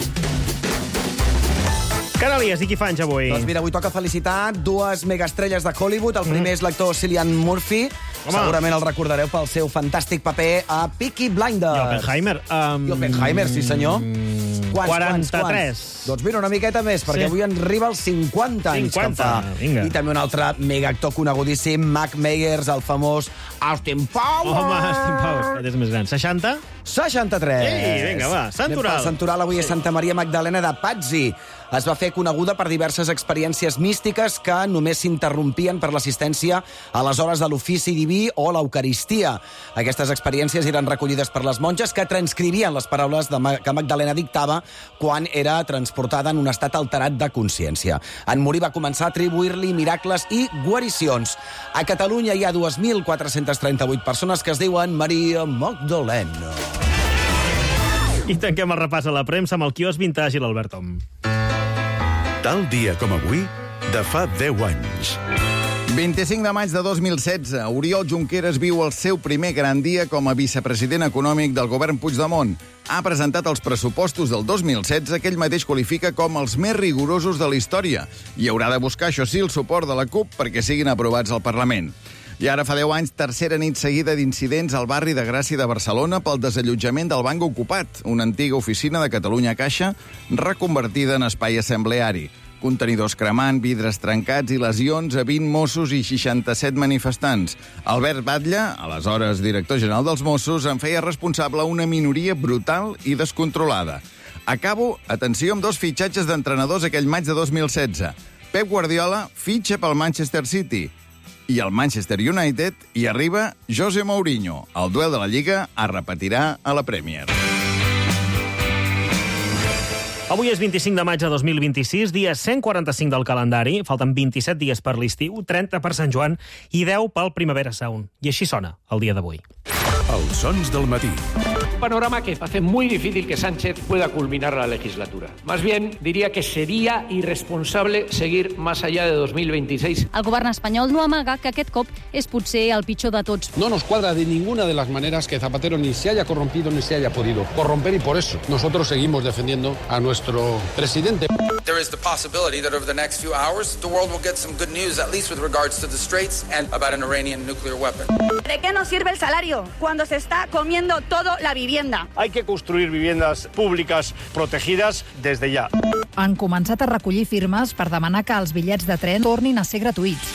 Canalies, i qui fa anys avui? Doncs mira, avui toca felicitar dues megaestrelles de Hollywood. El primer mm. és l'actor Cillian Murphy. Home. Segurament el recordareu pel seu fantàstic paper a Peaky Blinders. I Oppenheimer. Um... I Oppenheimer, sí senyor. Quants, quaranta-tres. Quants, quants? Doncs mira, una miqueta més, perquè sí. avui en arriba als cinquanta anys. cinquanta, vinga. I també un altre megaactor conegudíssim, Mac Myers, el famós Austin Powers. Home, Austin Powers, que és més gran. seixanta? seixanta-tres. Ei, vinga, va, Santoral. Santoral avui és Santa Maria Magdalena de Pazzi. Es va fer coneguda per diverses experiències místiques que només s'interrompien per l'assistència a les hores de l'ofici diví o l'Eucaristia. Aquestes experiències eren recollides per les monges que transcrivien les paraules de Ma- que Magdalena dictava quan era transportada en un estat alterat de consciència. En morir va començar a atribuir-li miracles i guaricions. A Catalunya hi ha dos mil quatre-cents trenta-vuit persones que es diuen Maria Magdalena. I tanquem el repàs a la premsa amb el quiosc Vintage i l'Albert Om. Tal dia com avui, de fa deu anys. vint-i-cinc de maig de dos mil setze, Oriol Junqueras viu el seu primer gran dia com a vicepresident econòmic del govern Puigdemont. Ha presentat els pressupostos del dos mil setze que ell mateix qualifica com els més rigorosos de la història i haurà de buscar, això sí, el suport de la CUP perquè siguin aprovats al Parlament. I ara fa deu anys, tercera nit seguida d'incidents al barri de Gràcia de Barcelona pel desallotjament del Banc Ocupat, una antiga oficina de Catalunya Caixa reconvertida en espai assembleari. Contenidors cremant, vidres trencats i lesions a vint Mossos i seixanta-set manifestants. Albert Batlle, aleshores director general dels Mossos, en feia responsable una minoria brutal i descontrolada. Acabo, atenció, amb dos fitxatges d'entrenadors aquell maig de dos mil setze. Pep Guardiola fitxa pel Manchester City i el Manchester United hi arriba José Mourinho. El duel de la Lliga es repetirà a la Premier. Avui és vint-i-cinc de maig de dos mil vint-i-sis, dia cent quaranta-cinc del calendari. Falten vint-i-set dies per l'estiu, trenta per Sant Joan i deu pel Primavera Sound. I així sona el dia d'avui. Els sons del matí. Panorama que hace muy difícil que Sánchez pueda culminar la legislatura. Más bien, diría que sería irresponsable seguir más allá de dos mil veintiséis. El govern espanyol no amaga que aquest cop és potser el pitjor de tots. No nos cuadra de ninguna de las maneras que Zapatero ni se haya corrompido ni se haya podido corromper y por eso nosotros seguimos defendiendo a nuestro presidente. There is the possibility that over the next few hours the world will get some good news, at least with regards to the Straits and about an Iranian nuclear weapon. ¿De qué nos sirve el salario cuando se está comiendo todo la vivienda? Hay que construir viviendas públicas protegidas desde ya. Han començat a recollir firmes per demanar que els bitllets de tren tornin a ser gratuïts.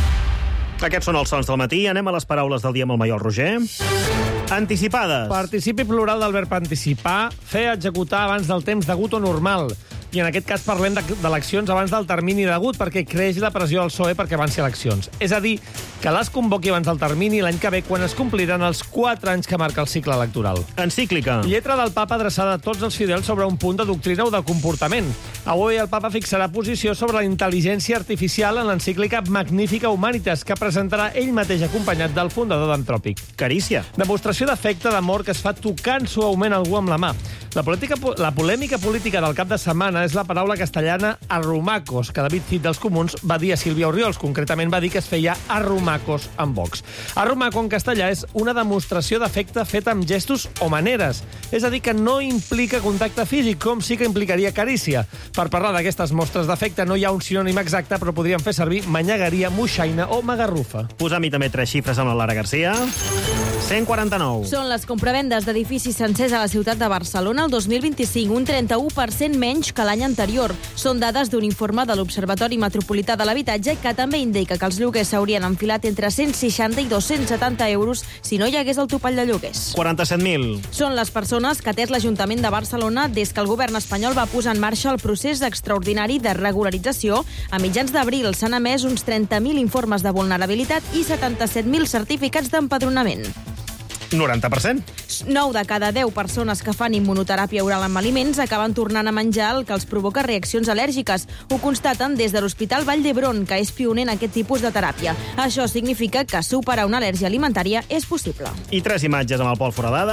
Aquests són els sons del matí. Anem a les paraules del dia amb el Maiol Roger. Anticipades. Participi plural del verb anticipar, fer executar abans del temps degut o normal. I en aquest cas parlem d'eleccions abans del termini degut, perquè creix la pressió al P S O E perquè van ser eleccions. És a dir, que les convoqui abans del termini l'any que ve, quan es compliran els quatre anys que marca el cicle electoral. Encíclica. Lletra del papa adreçada a tots els fidels sobre un punt de doctrina o de comportament. Avui el papa fixarà posició sobre la intel·ligència artificial en l'encíclica Magnifica Humanitas, que presentarà ell mateix acompanyat del fundador d'Antròpic. Carícia. Demostració d'afecte d'amor que es fa tocant suaument algú amb la mà. La, política, la polèmica política del cap de setmana és la paraula castellana arrumacos, que David Cid dels Comuns va dir a Sílvia Oriols. Concretament va dir que es feia arrumacos amb Vox. Arrumaco en castellà és una demostració d'afecte feta amb gestos o maneres. És a dir, que no implica contacte físic, com sí que implicaria carícia. Per parlar d'aquestes mostres d'afecte no hi ha un sinònim exacte, però podríem fer servir manyegaria, moixaina o magarrufa. Posam-hi també tres xifres amb la Lara Garcia. cent quaranta-nou. Són les compravendes d'edificis sencers a la ciutat de Barcelona el dos mil vint-i-cinc, un trenta-u per cent menys que l'any l'any anterior. Són dades d'un informe de l'Observatori Metropolità de l'Habitatge que també indica que els lloguers s'haurien enfilat entre cent seixanta i dos-cents setanta euros si no hi hagués el topall de lloguers. quaranta-set mil. Són les persones que ha atès l'Ajuntament de Barcelona des que el govern espanyol va posar en marxa el procés extraordinari de regularització. A mitjans d'abril s'han emès uns trenta mil informes de vulnerabilitat i setanta-set mil certificats d'empadronament. noranta per cent. nou de cada deu persones que fan immunoteràpia oral amb aliments acaben tornant a menjar el que els provoca reaccions al·lèrgiques. Ho constaten des de l'Hospital Vall d'Hebron, que és pioner en aquest tipus de teràpia. Això significa que superar una al·lèrgia alimentària és possible. I tres imatges amb el Pol Foradada.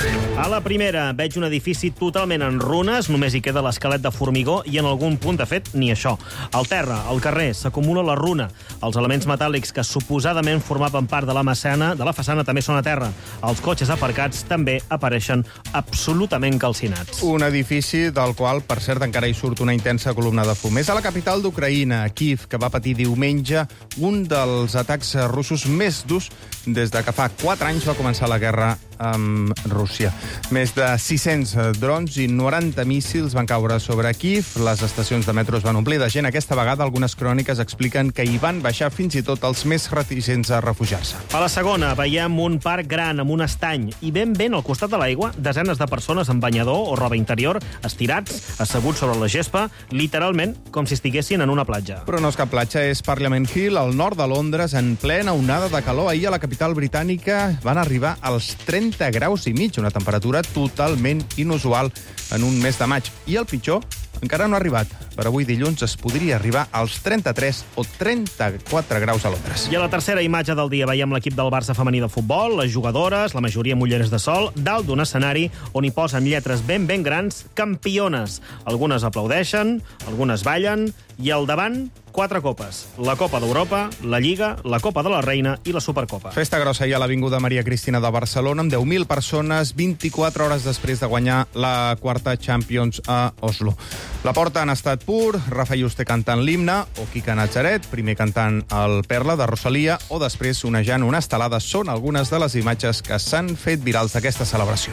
A la primera, veig un edifici totalment en runes, només hi queda l'esquelet de formigó i en algun punt, de fet, ni això. Al terra, al carrer, s'acumula la runa. Els elements metàl·lics que suposadament formaven part de la façana, de la façana també són a terra. Els cotxes aparcats també apareixen absolutament calcinats. Un edifici del qual, per cert, encara hi surt una intensa columna de fum. És a la capital d'Ucraïna, Kiev, que va patir diumenge un dels atacs russos més durs des de que fa quatre anys va començar la guerra amb Rússia. Més de sis-cents drons i noranta míssils van caure sobre Kiev. Les estacions de metro es van omplir de gent. Aquesta vegada algunes cròniques expliquen que hi van baixar fins i tot els més reticents a refugiar-se. A la segona veiem un parc gran amb un estany i ben ben al costat de l'aigua desenes de persones amb banyador o roba interior estirats, asseguts sobre la gespa, literalment com si estiguessin en una platja. Però no és cap platja, és Parliament Hill, al nord de Londres, en plena onada de calor. Ahir a la capital britànica van arribar als trenta graus i mig, una temperatura totalment inusual en un mes de maig. I el pitjor encara no ha arribat. Per avui dilluns es podria arribar als trenta-tres o trenta-quatre graus a Londres. I a la tercera imatge del dia veiem l'equip del Barça femení de futbol, les jugadores, la majoria amb ulleres de sol, dalt d'un escenari on hi posen lletres ben ben grans, campiones. Algunes aplaudeixen, algunes ballen, i al davant, quatre copes. La Copa d'Europa, la Lliga, la Copa de la Reina i la Supercopa. Festa grossa ahir a l'Avinguda Maria Cristina de Barcelona, amb deu mil persones, vint-i-quatre hores després de guanyar la quarta Champions a Oslo. La porta han estat pur, Rafa Juste cantant l'himne, o Quica Natzaret, primer cantant el Perla de Rosalia, o després onejant una estelada. Són algunes de les imatges que s'han fet virals d'aquesta celebració.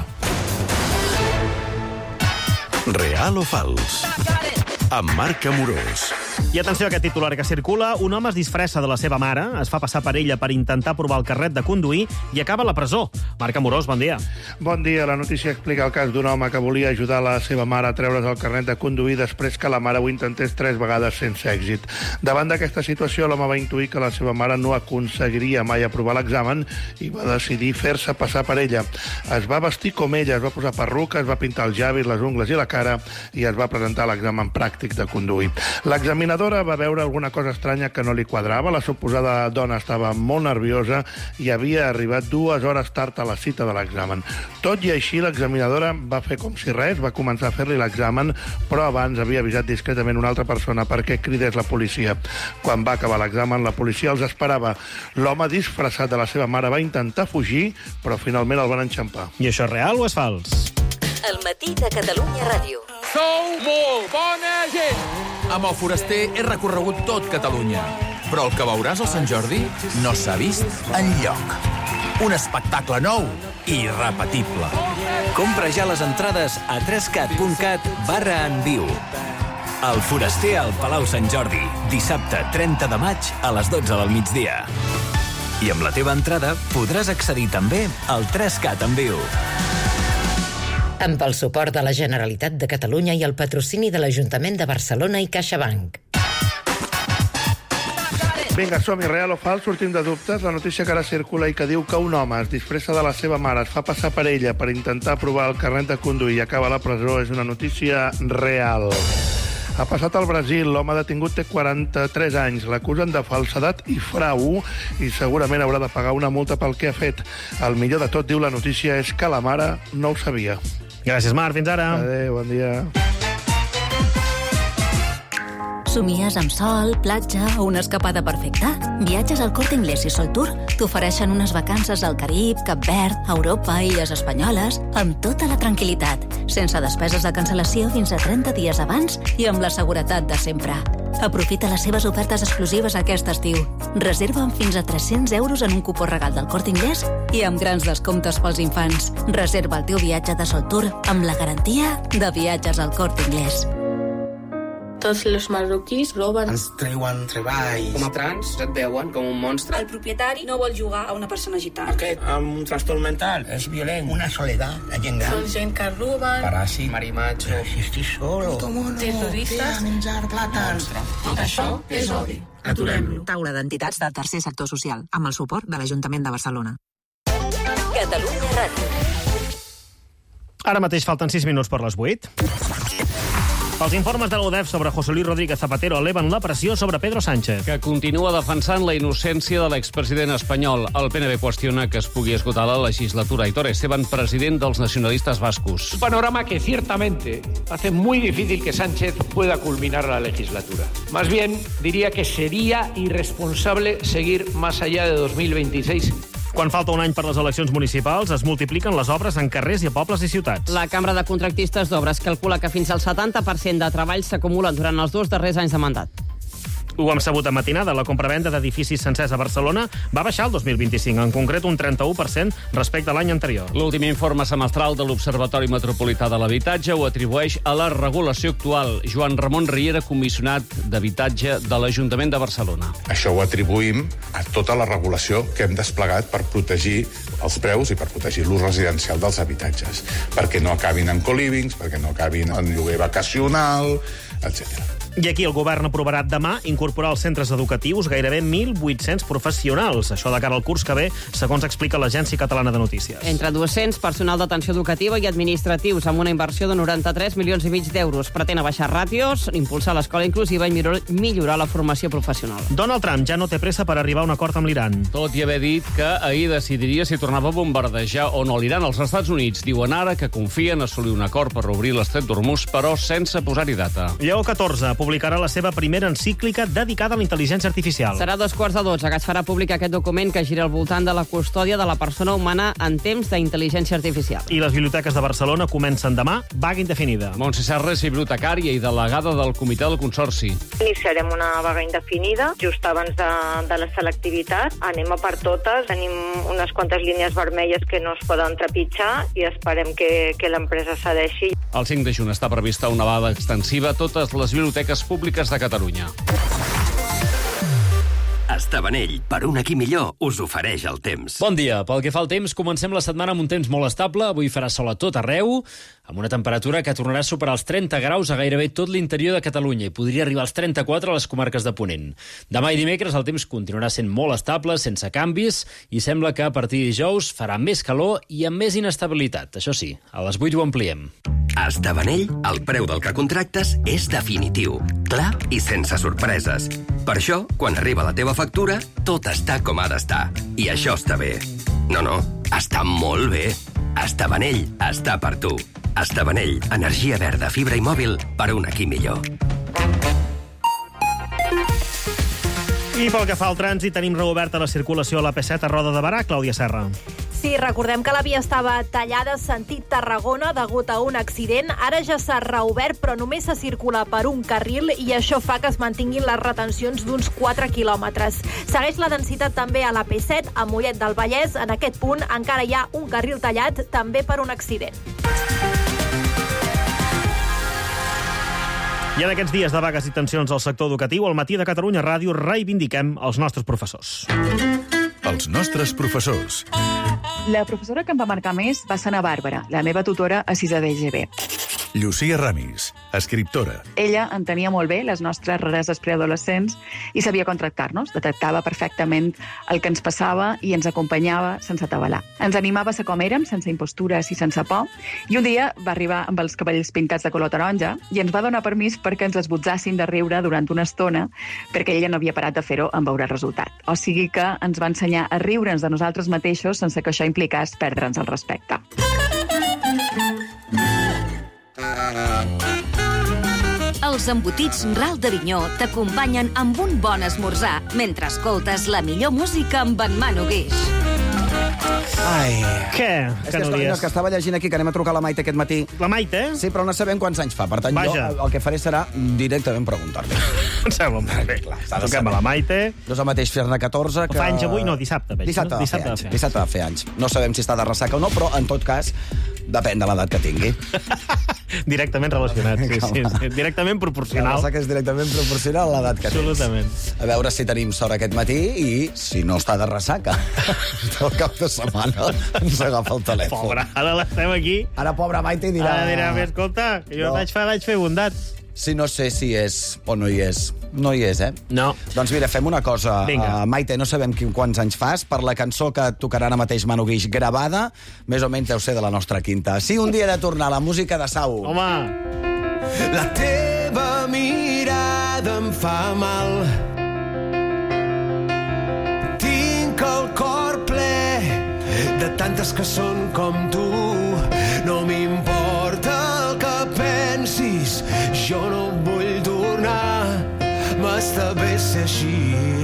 Real o fals? Amb Marc Amorós. I atenció a aquest titular que circula. Un home es disfressa de la seva mare, es fa passar per ella per intentar provar el carnet de conduir i acaba a la presó. Marc Amorós, bon dia. Bon dia. La notícia explica el cas d'un home que volia ajudar la seva mare a treure's el carnet de conduir després que la mare ho intentés tres vegades sense èxit. Davant d'aquesta situació, l'home va intuir que la seva mare no aconseguiria mai aprovar l'examen i va decidir fer-se passar per ella. Es va vestir com ella, es va posar perruca, es va pintar els llavis, les ungles i la cara i es va presentar a l'examen pràctic de conduir. L'examinador va veure alguna cosa estranya que no li quadrava. La suposada dona estava molt nerviosa i havia arribat dues hores tard a la cita de l'examen. Tot i així, l'examinadora va fer com si res, va començar a fer-li l'examen, però abans havia avisat discretament una altra persona perquè cridés la policia. Quan va acabar l'examen, la policia els esperava. L'home disfressat de la seva mare va intentar fugir, però finalment el van enxampar. I això és real o és fals? El matí de Catalunya Ràdio. Sou molt bona gent! Amb el Foraster he recorregut tot Catalunya, però el que veuràs al Sant Jordi no s'ha vist enlloc. Un espectacle nou i irrepetible. Compra ja les entrades a trescat punt cat barra en viu. El Foraster al Palau Sant Jordi, dissabte trenta de maig a les dotze del migdia. I amb la teva entrada podràs accedir també al trescat en viu. Amb el suport de la Generalitat de Catalunya i el patrocini de l'Ajuntament de Barcelona i CaixaBank. Vinga, som-hi, real o fals, sortim de dubtes. La notícia que ara circula i que diu que un home es disfressa de la seva mare, es fa passar per ella per intentar provar el carnet de conduir i acaba a la presó és una notícia real. Ha passat al Brasil, l'home detingut té quaranta-tres anys, l'acusen de falsedat i frau i segurament haurà de pagar una multa pel que ha fet. El millor de tot, diu la notícia, és que la mare no ho sabia. Gràcies, Marc. Fins ara. Adéu, bon dia. Somies amb sol, platja o una escapada perfecta? Viatges al Corte Inglés i Sol Tour t'ofereixen unes vacances al Carib, Cap Verd, Europa, Illes Espanyoles, amb tota la tranquil·litat, sense despeses de cancel·lació fins a trenta dies abans i amb la seguretat de sempre. Aprofita les seves ofertes exclusives aquest estiu. Reserva amb fins a tres-cents euros en un cupó regal del Corte Inglés i amb grans descomptes pels infants. Reserva el teu viatge de Sol Tour amb la garantia de Viatges al Corte Inglés. tots els marroquís roben. Ens treuen treball. Com a trans et veuen com un monstre. El propietari no vol jugar a una persona gitana. Aquest amb un trastorn mental és violent. Una soledat, la gent gran. Són gent que roben. Paràsit, marimacho. Si estic solo. Terroristes. Menjar plàtans. Tot això és odi. Aturem-lo. Taula d'entitats del tercer sector social, amb el suport de l'Ajuntament de Barcelona. Catalunya Ràdio. Ara mateix falten sis minuts per les vuit. Els informes de l'U D E F sobre José Luis Rodríguez Zapatero eleven la pressió sobre Pedro Sánchez. Que continua defensant la innocència de l'expresident espanyol. El P N B qüestiona que es pugui esgotar la legislatura. Aitor Esteban, president dels nacionalistes bascos. Un panorama que ciertamente hace muy difícil que Sánchez pueda culminar la legislatura. Más bien, diría que sería irresponsable seguir más allá de dos mil veintiséis. Quan falta un any per les eleccions municipals, es multipliquen les obres en carrers i a pobles i ciutats. La Cambra de Contractistes d'Obres calcula que fins al setanta per cent de treballs s'acumulen durant els dos darrers anys de mandat. Ho hem sabut a matinada. La compravenda d'edificis sencers a Barcelona va baixar el dos mil vint-i-cinc, en concret un trenta-u per cent respecte a l'any anterior. L'últim informe semestral de l'Observatori Metropolità de l'Habitatge ho atribueix a la regulació actual. Joan Ramon Riera, comissionat d'Habitatge de l'Ajuntament de Barcelona. Això ho atribuïm a tota la regulació que hem desplegat per protegir els preus i per protegir l'ús residencial dels habitatges, perquè no acabin en co-livings, perquè no acabin en lloguer vacacional, etcètera. I aquí el govern aprovarà demà incorporar als centres educatius gairebé mil vuit-cents professionals. Això de cara al curs que ve, segons explica l'Agència Catalana de Notícies. Entre docents, personal d'atenció educativa i administratius, amb una inversió de noranta-tres milions i mig d'euros. Pretén abaixar ràtios, impulsar l'escola inclusiva i millorar la formació professional. Donald Trump ja no té pressa per arribar a un acord amb l'Iran. Tot i haver dit que ahir decidiria si tornava a bombardejar o no l'Iran. Els Estats Units diuen ara que confien en assolir un acord per obrir l'estret d'Hormuz, però sense posar-hi data. Lleó catorze publicarà la seva primera encíclica dedicada a la intel·ligència artificial. Serà a dos quarts de dotze que es farà públic aquest document que gira al voltant de la custòdia de la persona humana en temps d'intel·ligència artificial. I les biblioteques de Barcelona comencen demà vaga indefinida. Montse Serra és bibliotecària i delegada del comitè del Consorci. Iniciarem una vaga indefinida just abans de, de la selectivitat. Anem a per totes. Tenim unes quantes línies vermelles que no es poden trepitjar i esperem que, que l'empresa cedeixi. El cinc de juny està prevista una vaga extensiva a totes les biblioteques públiques de Catalunya. Estabanell, per un aquí millor, us ofereix el temps. Bon dia. Pel que fa al temps, comencem la setmana amb un temps molt estable. Avui farà sol a tot arreu, amb una temperatura que tornarà a superar els trenta graus a gairebé tot l'interior de Catalunya i podria arribar als trenta-quatre a les comarques de Ponent. Demà i dimecres el temps continuarà sent molt estable, sense canvis, i sembla que a partir de dijous farà més calor i amb més inestabilitat. Això sí, a les vuit ho ampliem. A Estabanell, el preu del que contractes és definitiu, clar i sense sorpreses. Per això, quan arriba la teva factura, tot està com ha d'estar. I això està bé. No, no, està molt bé. Estabanell està per tu. Estabanell, energia verda, fibra i mòbil per un aquí millor. I pel que fa al trànsit, tenim reoberta la circulació a la P set a Roda de Barà. Clàudia Serra. Sí, recordem que la via estava tallada sentit Tarragona degut a un accident. Ara ja s'ha reobert, però només se circula per un carril i això fa que es mantinguin les retencions d'uns quatre quilòmetres. Segueix la densitat també a la P set, a Mollet del Vallès. En aquest punt encara hi ha un carril tallat, també per un accident. I en aquests dies de vagues i tensions al sector educatiu, al Matí de Catalunya Ràdio reivindiquem els nostres professors. Els nostres professors. La professora que em va marcar més va ser Ana Bàrbara, la meva tutora a sisè d'E G B. Llucia Ramis, escriptora. Ella entenia molt bé les nostres rareses preadolescents i sabia com tractar-nos. Detectava perfectament el que ens passava i ens acompanyava sense atabalar. Ens animava a ser com érem, sense impostures i sense por. I un dia va arribar amb els cabells pintats de color taronja i ens va donar permís perquè ens esbotzassin de riure durant una estona perquè ella no havia parat de fer-ho en veure el resultat. O sigui que ens va ensenyar a riure'ns de nosaltres mateixos sense que això implicàs perdre'ns el respecte. Els embotits Ral d'Avinyó t'acompanyen amb un bon esmorzar mentre escoltes la millor música amb en Manu Guix. Ai... Què? És que, no, és que estava llegint aquí que anem a trucar a la Maite aquest matí. La Maite? Sí, però no sabem quants anys fa. Per tant, Vaja. jo el que faré serà directament preguntar-li. Em sembla molt bé. Truquem a la Maite. No és el mateix fer-ne catorze que... Fa anys avui? No, dissabte. Veig, dissabte, no? va dissabte, fer anys. dissabte va fer anys. No sabem si està de ressaca o no, però en tot cas depèn de l'edat que tingui. Directament relacionat, sí, sí, sí. Directament proporcional. Ja que és directament proporcional a l'edat que tens. Absolutament. A veure si tenim sort aquest matí i si no està de ressaca. El cap de setmana ens agafa el telèfon. Pobra, ara l'estem aquí. Ara, pobra Maite, dirà... Ara dirà, escolta, que jo No. vaig fer, vaig fer bondat. Si no sé si és o no hi és. No hi és, eh? No. Doncs mira, fem una cosa. Vinga. Uh, Maite, no sabem quin, quants anys fas, per la cançó que et tocarà ara mateix Manu Guix gravada, més o menys deu ser de la nostra quinta. Sí, un dia he de tornar a la música de Sau. Home! La teva mirada em fa mal. Tinc el cor ple de tantes que són com tu. No m'importa el que pensis, jo no vull tornar, m'està bé ser així.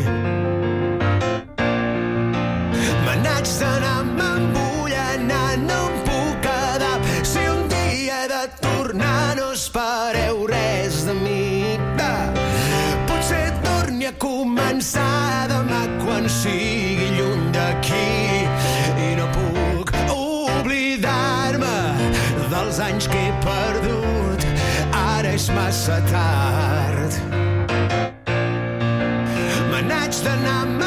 Me n'haig d'anar, me'n vull anar, no em puc quedar. Si un dia he de tornar, no espereu res de mi. Potser torni a començar demà quan sigui lluny d'aquí. I no puc oblidar-me dels anys que he perdut, ara és massa tard. Me n'haig d'anar,